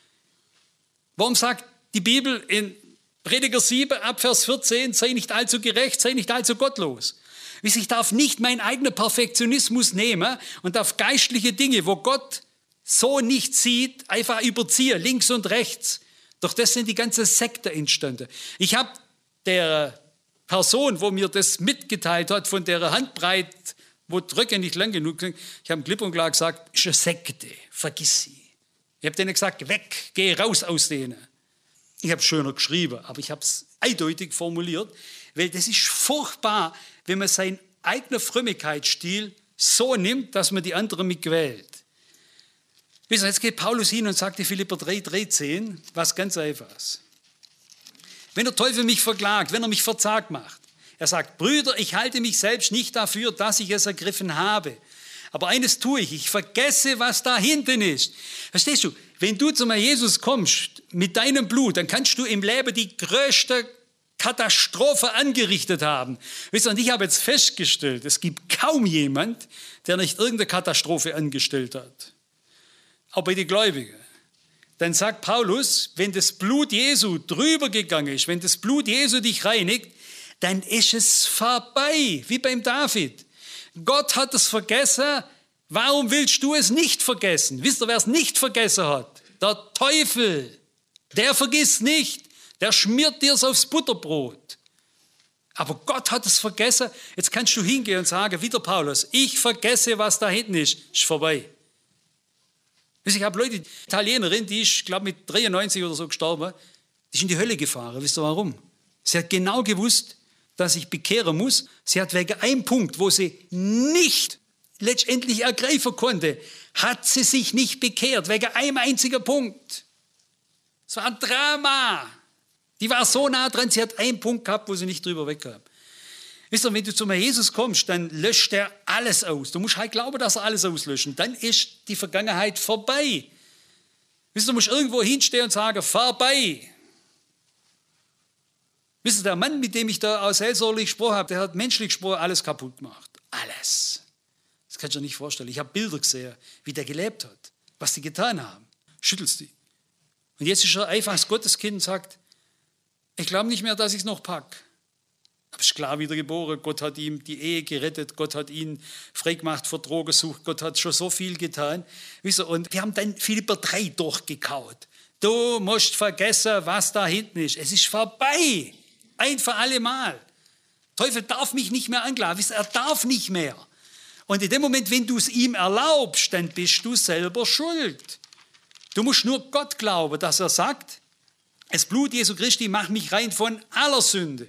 Warum sagt die Bibel in Prediger sieben, ab Vers vierzehn, sei nicht allzu gerecht, sei nicht allzu gottlos. Wisst ihr, ich darf nicht meinen eigenen Perfektionismus nehmen und darf geistliche Dinge, wo Gott so nicht sieht, einfach überziehen, links und rechts. Doch das sind die ganzen Sekten entstanden. Ich habe der Person, wo mir das mitgeteilt hat, von der Handbreit, wo die Röcke nicht lang genug sind, ich habe klipp und klar gesagt, ist eine Sekte, vergiss sie. Ich habe denen gesagt, weg, geh raus aus denen. Ich habe es schöner geschrieben, aber ich habe es eindeutig formuliert, weil das ist furchtbar, wenn man seinen eigenen Frömmigkeitsstil so nimmt, dass man die anderen mitquält. Wisst ihr, jetzt geht Paulus hin und sagt in Philipper drei, dreizehn, was ganz Einfaches. Wenn der Teufel mich verklagt, wenn er mich verzagt macht, er sagt, Brüder, ich halte mich selbst nicht dafür, dass ich es ergriffen habe. Aber eines tue ich, ich vergesse, was da hinten ist. Verstehst du? Wenn du zum Herrn Jesus kommst mit deinem Blut, dann kannst du im Leben die größte Katastrophe angerichtet haben. Wisst ihr, und ich habe jetzt festgestellt, es gibt kaum jemand, der nicht irgendeine Katastrophe angestellt hat. Auch bei den Gläubigen. Dann sagt Paulus, wenn das Blut Jesu drüber gegangen ist, wenn das Blut Jesu dich reinigt, dann ist es vorbei, wie beim David. Gott hat es vergessen, warum willst du es nicht vergessen? Wisst ihr, wer es nicht vergessen hat? Der Teufel. Der vergisst nicht, der schmiert dir es aufs Butterbrot. Aber Gott hat es vergessen. Jetzt kannst du hingehen und sagen, wie der Paulus, ich vergesse, was da hinten ist, ist vorbei. Ich habe Leute, die Italienerin, die ist, glaube ich, mit dreiundneunzig oder so gestorben, die ist in die Hölle gefahren. Wisst ihr warum? Sie hat genau gewusst, dass ich bekehren muss. Sie hat wegen einem Punkt, wo sie nicht letztendlich ergreifen konnte, hat sie sich nicht bekehrt, wegen einem einzigen Punkt. Es war ein Drama. Die war so nah dran, sie hat einen Punkt gehabt, wo sie nicht drüber wegkam. Wisst ihr, wenn du zum Herrn Jesus kommst, dann löscht er alles aus. Du musst halt glauben, dass er alles auslöscht. Dann ist die Vergangenheit vorbei. Wisst ihr, du musst irgendwo hinstehen und sagen, vorbei. Wisst ihr, der Mann, mit dem ich da aus seelsorgerlich gesprochen habe, der hat menschlich gesprochen alles kaputt gemacht. Alles. Das kannst du dir nicht vorstellen. Ich habe Bilder gesehen, wie der gelebt hat, was die getan haben. Schüttelst die. Und jetzt ist er einfach das Gotteskind und sagt, ich glaube nicht mehr, dass ich es noch packe. Aber ist klar wiedergeboren. Gott hat ihm die Ehe gerettet. Gott hat ihn freigemacht vor Drogensucht. Gott hat schon so viel getan. Wisst ihr, und wir haben dann Philipper drei durchgekaut. Du musst vergessen, was da hinten ist. Es ist vorbei. Ein für alle Mal. Der Teufel darf mich nicht mehr anklagen. Wisst ihr, er darf nicht mehr. Und in dem Moment, wenn du es ihm erlaubst, dann bist du selber schuld. Du musst nur Gott glauben, dass er sagt, das Blut Jesu Christi macht mich rein von aller Sünde.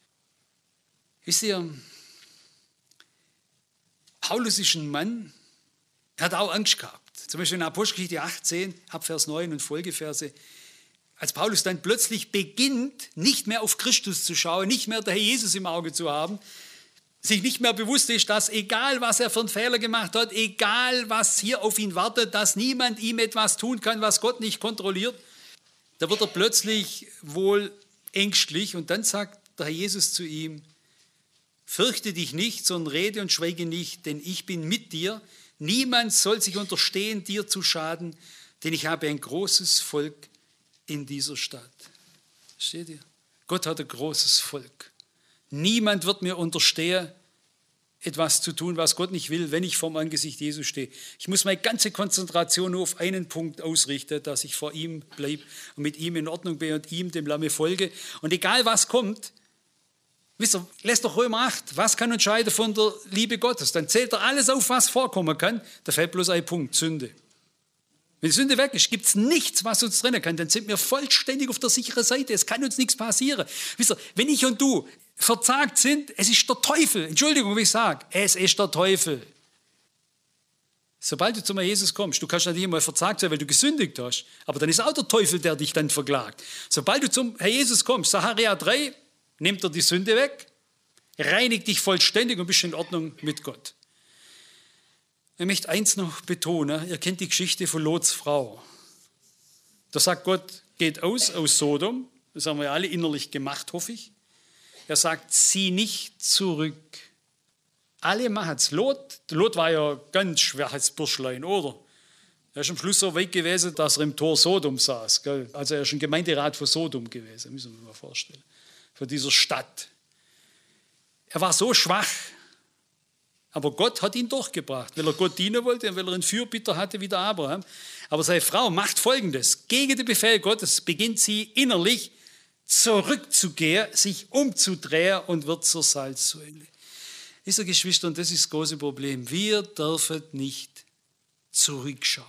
Wisst ihr, Paulus ist ein Mann, er hat auch Angst gehabt. Zum Beispiel in Apostelgeschichte achtzehn, ab Vers neun und Folgeverse. Als Paulus dann plötzlich beginnt, nicht mehr auf Christus zu schauen, nicht mehr der Herr Jesus im Auge zu haben, sich nicht mehr bewusst ist, dass egal, was er für einen Fehler gemacht hat, egal, was hier auf ihn wartet, dass niemand ihm etwas tun kann, was Gott nicht kontrolliert, da wird er plötzlich wohl ängstlich und dann sagt der Herr Jesus zu ihm, fürchte dich nicht, sondern rede und schweige nicht, denn ich bin mit dir. Niemand soll sich unterstehen, dir zu schaden, denn ich habe ein großes Volk in dieser Stadt. Versteht ihr? Gott hat ein großes Volk. Niemand wird mir unterstehen, etwas zu tun, was Gott nicht will, wenn ich vorm Angesicht Jesu stehe. Ich muss meine ganze Konzentration nur auf einen Punkt ausrichten, dass ich vor ihm bleibe und mit ihm in Ordnung bin und ihm, dem Lamme, folge. Und egal was kommt, wisst ihr, lest doch Römer acht, was kann uns scheiden von der Liebe Gottes? Dann zählt er alles auf, was vorkommen kann. Da fällt bloß ein Punkt, Sünde. Wenn die Sünde weg ist, gibt es nichts, was uns trennen kann. Dann sind wir vollständig auf der sicheren Seite. Es kann uns nichts passieren. Wisst ihr, wenn ich und du verzagt sind, es ist der Teufel. Entschuldigung, wie ich sage, es ist der Teufel. Sobald du zu Jesus kommst, du kannst nicht einmal verzagt sein, weil du gesündigt hast, aber dann ist auch der Teufel, der dich dann verklagt. Sobald du zum Herr Jesus kommst, Sacharja drei, nimmt er die Sünde weg, reinigt dich vollständig und bist in Ordnung mit Gott. Ich möchte eins noch betonen, ihr kennt die Geschichte von Lots Frau. Da sagt Gott, geht aus aus Sodom. Das haben wir alle innerlich gemacht, hoffe ich. Er sagt, zieh nicht zurück. Alle machen es. Lot, Lot war ja ganz schwaches Bürschlein, oder? Er ist am Schluss so weit gewesen, dass er im Tor Sodom saß. Gell? Also er ist ein Gemeinderat von Sodom gewesen, müssen wir mal vorstellen. Von dieser Stadt. Er war so schwach, aber Gott hat ihn durchgebracht, weil er Gott dienen wollte und weil er einen Fürbitter hatte wie der Abraham. Aber seine Frau macht Folgendes. Gegen den Befehl Gottes beginnt sie innerlich zurückzugehen, sich umzudrehen und wird zur Salzsäule. Ist Geschwister, und das ist das große Problem. Wir dürfen nicht zurückschauen.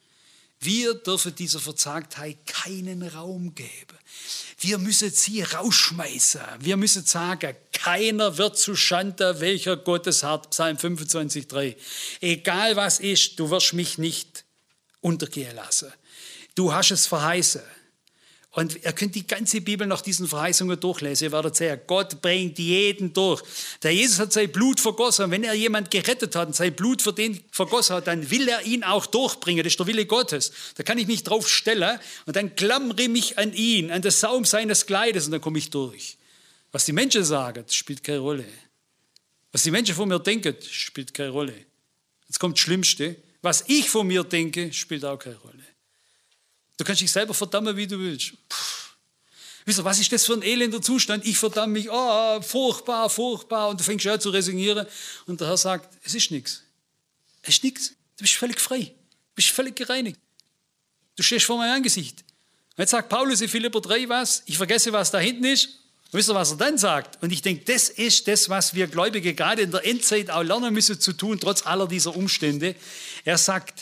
Wir dürfen dieser Verzagtheit keinen Raum geben. Wir müssen sie rausschmeißen. Wir müssen sagen, keiner wird zu Schande, welcher Gottes hat. Psalm fünfundzwanzig, drei. Egal was ist, du wirst mich nicht untergehen lassen. Du hast es verheißen. Und ihr könnt die ganze Bibel nach diesen Verheißungen durchlesen. Ihr werdet sehen, Gott bringt jeden durch. Der Jesus hat sein Blut vergossen. Und wenn er jemand gerettet hat und sein Blut für den vergossen hat, dann will er ihn auch durchbringen. Das ist der Wille Gottes. Da kann ich mich drauf stellen und dann klammere ich mich an ihn, an den Saum seines Kleides und dann komme ich durch. Was die Menschen sagen, spielt keine Rolle. Was die Menschen von mir denken, spielt keine Rolle. Jetzt kommt das Schlimmste. Was ich von mir denke, spielt auch keine Rolle. Du kannst dich selber verdammen, wie du willst. Puh. Wisst ihr, was ist das für ein elender Zustand? Ich verdamme mich, oh, furchtbar, furchtbar. Und du fängst an zu resignieren. Und der Herr sagt, es ist nichts. Es ist nichts. Du bist völlig frei. Du bist völlig gereinigt. Du stehst vor meinem Angesicht. Und jetzt sagt Paulus in Philipper drei was. Ich vergesse, was da hinten ist. Und wisst ihr, was er dann sagt? Und ich denke, das ist das, was wir Gläubige gerade in der Endzeit auch lernen müssen zu tun, trotz aller dieser Umstände. Er sagt,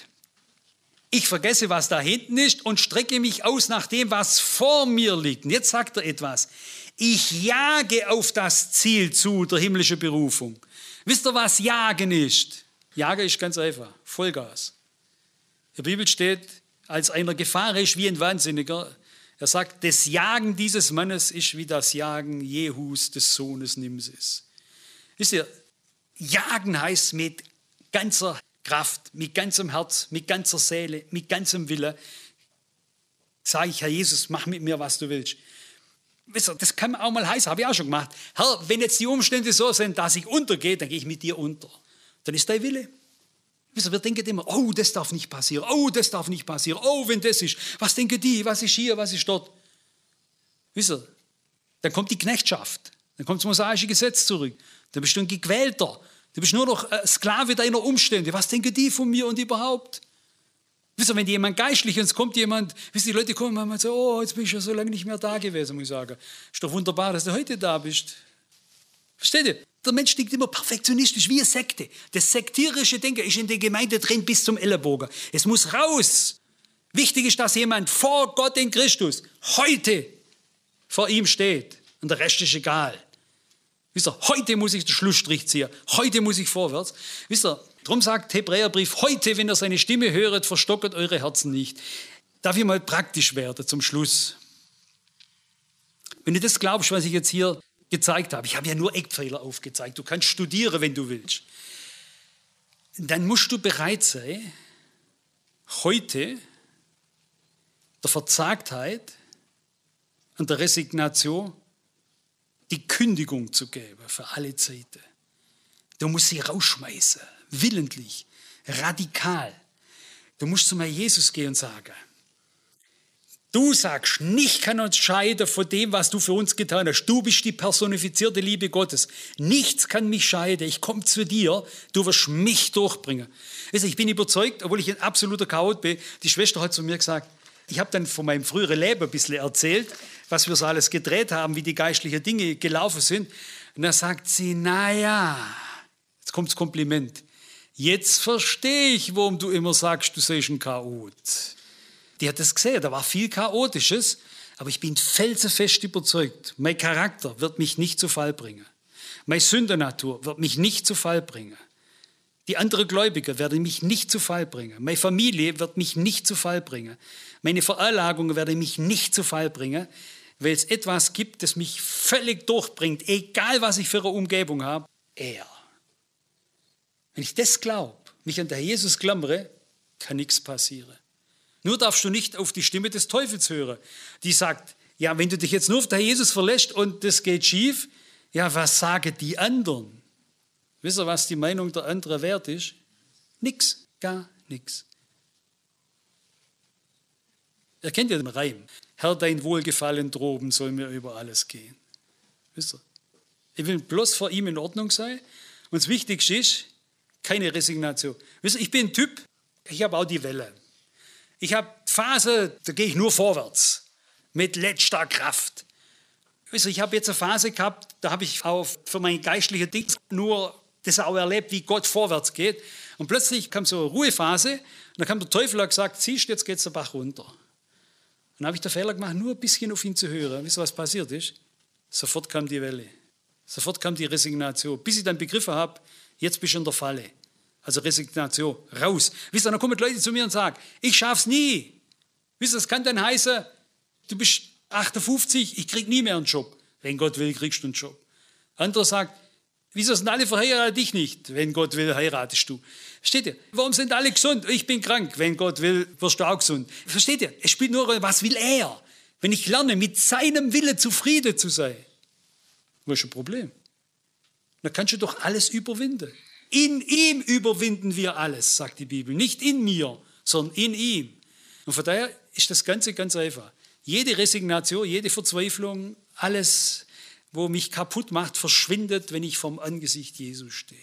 ich vergesse, was da hinten ist und strecke mich aus nach dem, was vor mir liegt. Und jetzt sagt er etwas. Ich jage auf das Ziel zu, der himmlischen Berufung. Wisst ihr, was Jagen ist? Jagen ist ganz einfach. Vollgas. In der Bibel steht, als einer gefahren ist wie ein Wahnsinniger, er sagt, das Jagen dieses Mannes ist wie das Jagen Jehus, des Sohnes Nimsis. Wisst ihr, Jagen heißt mit ganzer Kraft, mit ganzem Herz, mit ganzer Seele, mit ganzem Wille, sage ich, Herr Jesus, mach mit mir, was du willst. Wisst ihr, das kann auch mal heißen, habe ich auch schon gemacht. Herr, wenn jetzt die Umstände so sind, dass ich untergehe, dann gehe ich mit dir unter. Dann ist dein Wille. Wisst ihr, wir denken immer, oh, das darf nicht passieren, oh, das darf nicht passieren, oh, wenn das ist, was denken die, was ist hier, was ist dort. Wisst ihr, dann kommt die Knechtschaft, dann kommt das mosaische Gesetz zurück, dann bist du ein Gequälter. Du bist nur noch Sklave deiner Umstände. Was denken die von mir und überhaupt? Wisst ihr, wenn jemand geistlich ist, kommt jemand, wisst ihr, die Leute kommen und sagen, oh, jetzt bin ich schon so lange nicht mehr da gewesen, muss ich sagen. Ist doch wunderbar, dass du heute da bist. Versteht ihr? Der Mensch denkt immer perfektionistisch, wie eine Sekte. Das sektierische Denken ist in der Gemeinde drin bis zum Ellenbogen. Es muss raus. Wichtig ist, dass jemand vor Gott in Christus heute vor ihm steht. Und der Rest ist egal. Wisst ihr, heute muss ich den Schlussstrich ziehen. Heute muss ich vorwärts. Wisst ihr, darum sagt Hebräerbrief, heute, wenn ihr seine Stimme höret, verstocket eure Herzen nicht. Darf ich mal praktisch werden zum Schluss? Wenn du das glaubst, was ich jetzt hier gezeigt habe, ich habe ja nur Eckpfeiler aufgezeigt, du kannst studieren, wenn du willst, dann musst du bereit sein, heute der Verzagtheit und der Resignation die Kündigung zu geben für alle Zeiten. Du musst sie rausschmeißen, willentlich, radikal. Du musst zu mir Jesus gehen und sagen, du sagst, nichts kann uns scheiden von dem, was du für uns getan hast. Du bist die personifizierte Liebe Gottes. Nichts kann mich scheiden. Ich komme zu dir, du wirst mich durchbringen. Also ich bin überzeugt, obwohl ich ein absoluter Chaot bin, die Schwester hat zu mir gesagt, ich habe dann von meinem früheren Leben ein bisschen erzählt, was wir so alles gedreht haben, wie die geistlichen Dinge gelaufen sind. Und dann sagt sie, naja, jetzt kommt das Kompliment. Jetzt verstehe ich, warum du immer sagst, du seist ein Chaot. Die hat das gesehen, da war viel Chaotisches, aber ich bin felsenfest überzeugt, mein Charakter wird mich nicht zu Fall bringen. Meine Sündernatur wird mich nicht zu Fall bringen. Die anderen Gläubiger werden mich nicht zu Fall bringen. Meine Familie wird mich nicht zu Fall bringen. Meine Veranlagungen werden mich nicht zu Fall bringen, weil es etwas gibt, das mich völlig durchbringt, egal was ich für eine Umgebung habe, er. Wenn ich das glaube, mich an der Jesus klammere, kann nichts passieren. Nur darfst du nicht auf die Stimme des Teufels hören, die sagt, ja, wenn du dich jetzt nur auf den Jesus verlässt und das geht schief, ja, was sagen die anderen? Wisst ihr, was die Meinung der anderen wert ist? Nix, gar nichts. Ihr kennt ja den Reim. Herr, dein Wohlgefallen droben soll mir über alles gehen. Wisst ihr? Ich will bloß vor ihm in Ordnung sein. Und das Wichtigste ist, keine Resignation. Wisst ihr, ich bin ein Typ, ich habe auch die Welle. Ich habe Phase, da gehe ich nur vorwärts. Mit letzter Kraft. Wisst ihr, ich habe jetzt eine Phase gehabt, da habe ich auch für mein geistliches Ding nur das auch erlebt, wie Gott vorwärts geht. Und plötzlich kam so eine Ruhephase und dann kam der Teufel und gesagt, siehst du, jetzt geht es der Bach runter. Und dann habe ich den Fehler gemacht, nur ein bisschen auf ihn zu hören. Wisst ihr, was passiert ist? Sofort kam die Welle. Sofort kam die Resignation. Bis ich dann begriffen habe, jetzt bist du in der Falle. Also Resignation, raus. Wisst ihr, dann kommen Leute zu mir und sagen, ich schaff's nie. Wisst ihr, das kann dann heißen, du bist achtundfünfzig, ich krieg nie mehr einen Job. Wenn Gott will, kriegst du einen Job. Andere sagt, wieso sind alle verheiratet, ich nicht? Wenn Gott will, heiratest du. Versteht ihr? Warum sind alle gesund? Ich bin krank. Wenn Gott will, wirst du auch gesund. Versteht ihr? Es spielt nur, was will er? Wenn ich lerne, mit seinem Wille zufrieden zu sein, wo ist ein Problem? Dann kannst du doch alles überwinden. In ihm überwinden wir alles, sagt die Bibel. Nicht in mir, sondern in ihm. Und von daher ist das Ganze ganz einfach. Jede Resignation, jede Verzweiflung, alles, wo mich kaputt macht, verschwindet, wenn ich vom Angesicht Jesu stehe.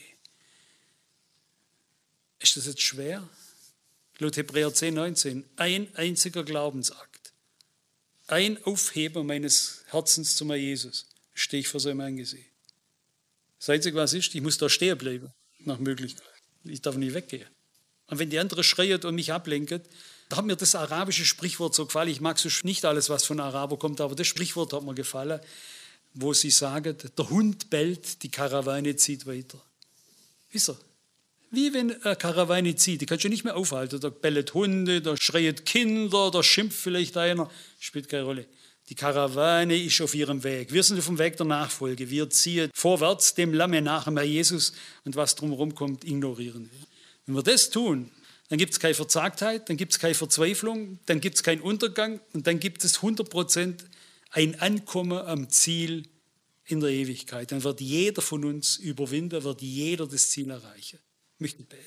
Ist das jetzt schwer? Laut Hebräer zehn, neunzehn, ein einziger Glaubensakt, ein Aufheben meines Herzens zu meinem Jesus, stehe ich vor seinem Angesicht. Das Einzige, was ist, ich muss da stehen bleiben, nach Möglichkeit. Ich darf nicht weggehen. Und wenn die anderen schreien und mich ablenken, da hat mir das arabische Sprichwort so gefallen. Ich mag so nicht alles, was von Araber kommt, aber das Sprichwort hat mir gefallen, wo sie sagen, der Hund bellt, die Karawane zieht weiter. Wisst ihr? Wie wenn eine Karawane zieht, die kannst du nicht mehr aufhalten. Da bellen Hunde, da schreien Kinder, da schimpft vielleicht einer. Spielt keine Rolle. Die Karawane ist auf ihrem Weg. Wir sind auf dem Weg der Nachfolge. Wir ziehen vorwärts dem Lamme nach, dem Herr Jesus, und was drumherum kommt, ignorieren wir. Wenn wir das tun, dann gibt es keine Verzagtheit, dann gibt es keine Verzweiflung, dann gibt es keinen Untergang und dann gibt es hundert Prozent ein Ankommen am Ziel in der Ewigkeit. Dann wird jeder von uns überwinden, wird jeder das Ziel erreichen. Ich möchte beten.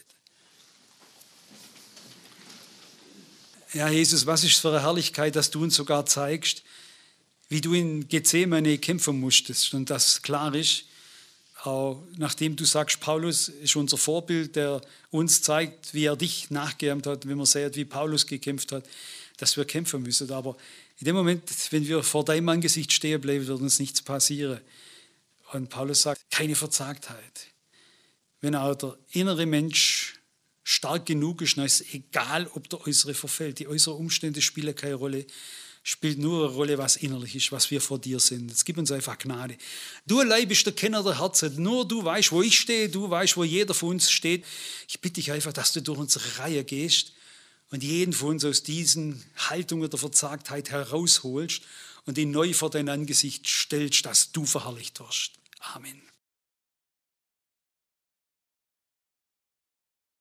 Ja, Jesus, was ist für eine Herrlichkeit, dass du uns sogar zeigst, wie du in Gethsemane kämpfen musstest. Und das klar ist, auch nachdem du sagst, Paulus ist unser Vorbild, der uns zeigt, wie er dich nachgeahmt hat, wenn man sieht, wie Paulus gekämpft hat, dass wir kämpfen müssen. Aber in dem Moment, wenn wir vor deinem Angesicht stehen bleiben, wird uns nichts passieren. Und Paulus sagt, keine Verzagtheit. Wenn auch der innere Mensch stark genug ist, dann ist es egal, ob der äußere verfällt. Die äußeren Umstände spielen keine Rolle. Spielt nur eine Rolle, was innerlich ist, was wir vor dir sind. Es gibt uns einfach Gnade. Du allein bist der Kenner der Herzen. Nur du weißt, wo ich stehe, du weißt, wo jeder von uns steht. Ich bitte dich einfach, dass du durch unsere Reihe gehst und jeden von uns aus diesen Haltungen der Verzagtheit herausholst und ihn neu vor dein Angesicht stellst, dass du verherrlicht wirst. Amen.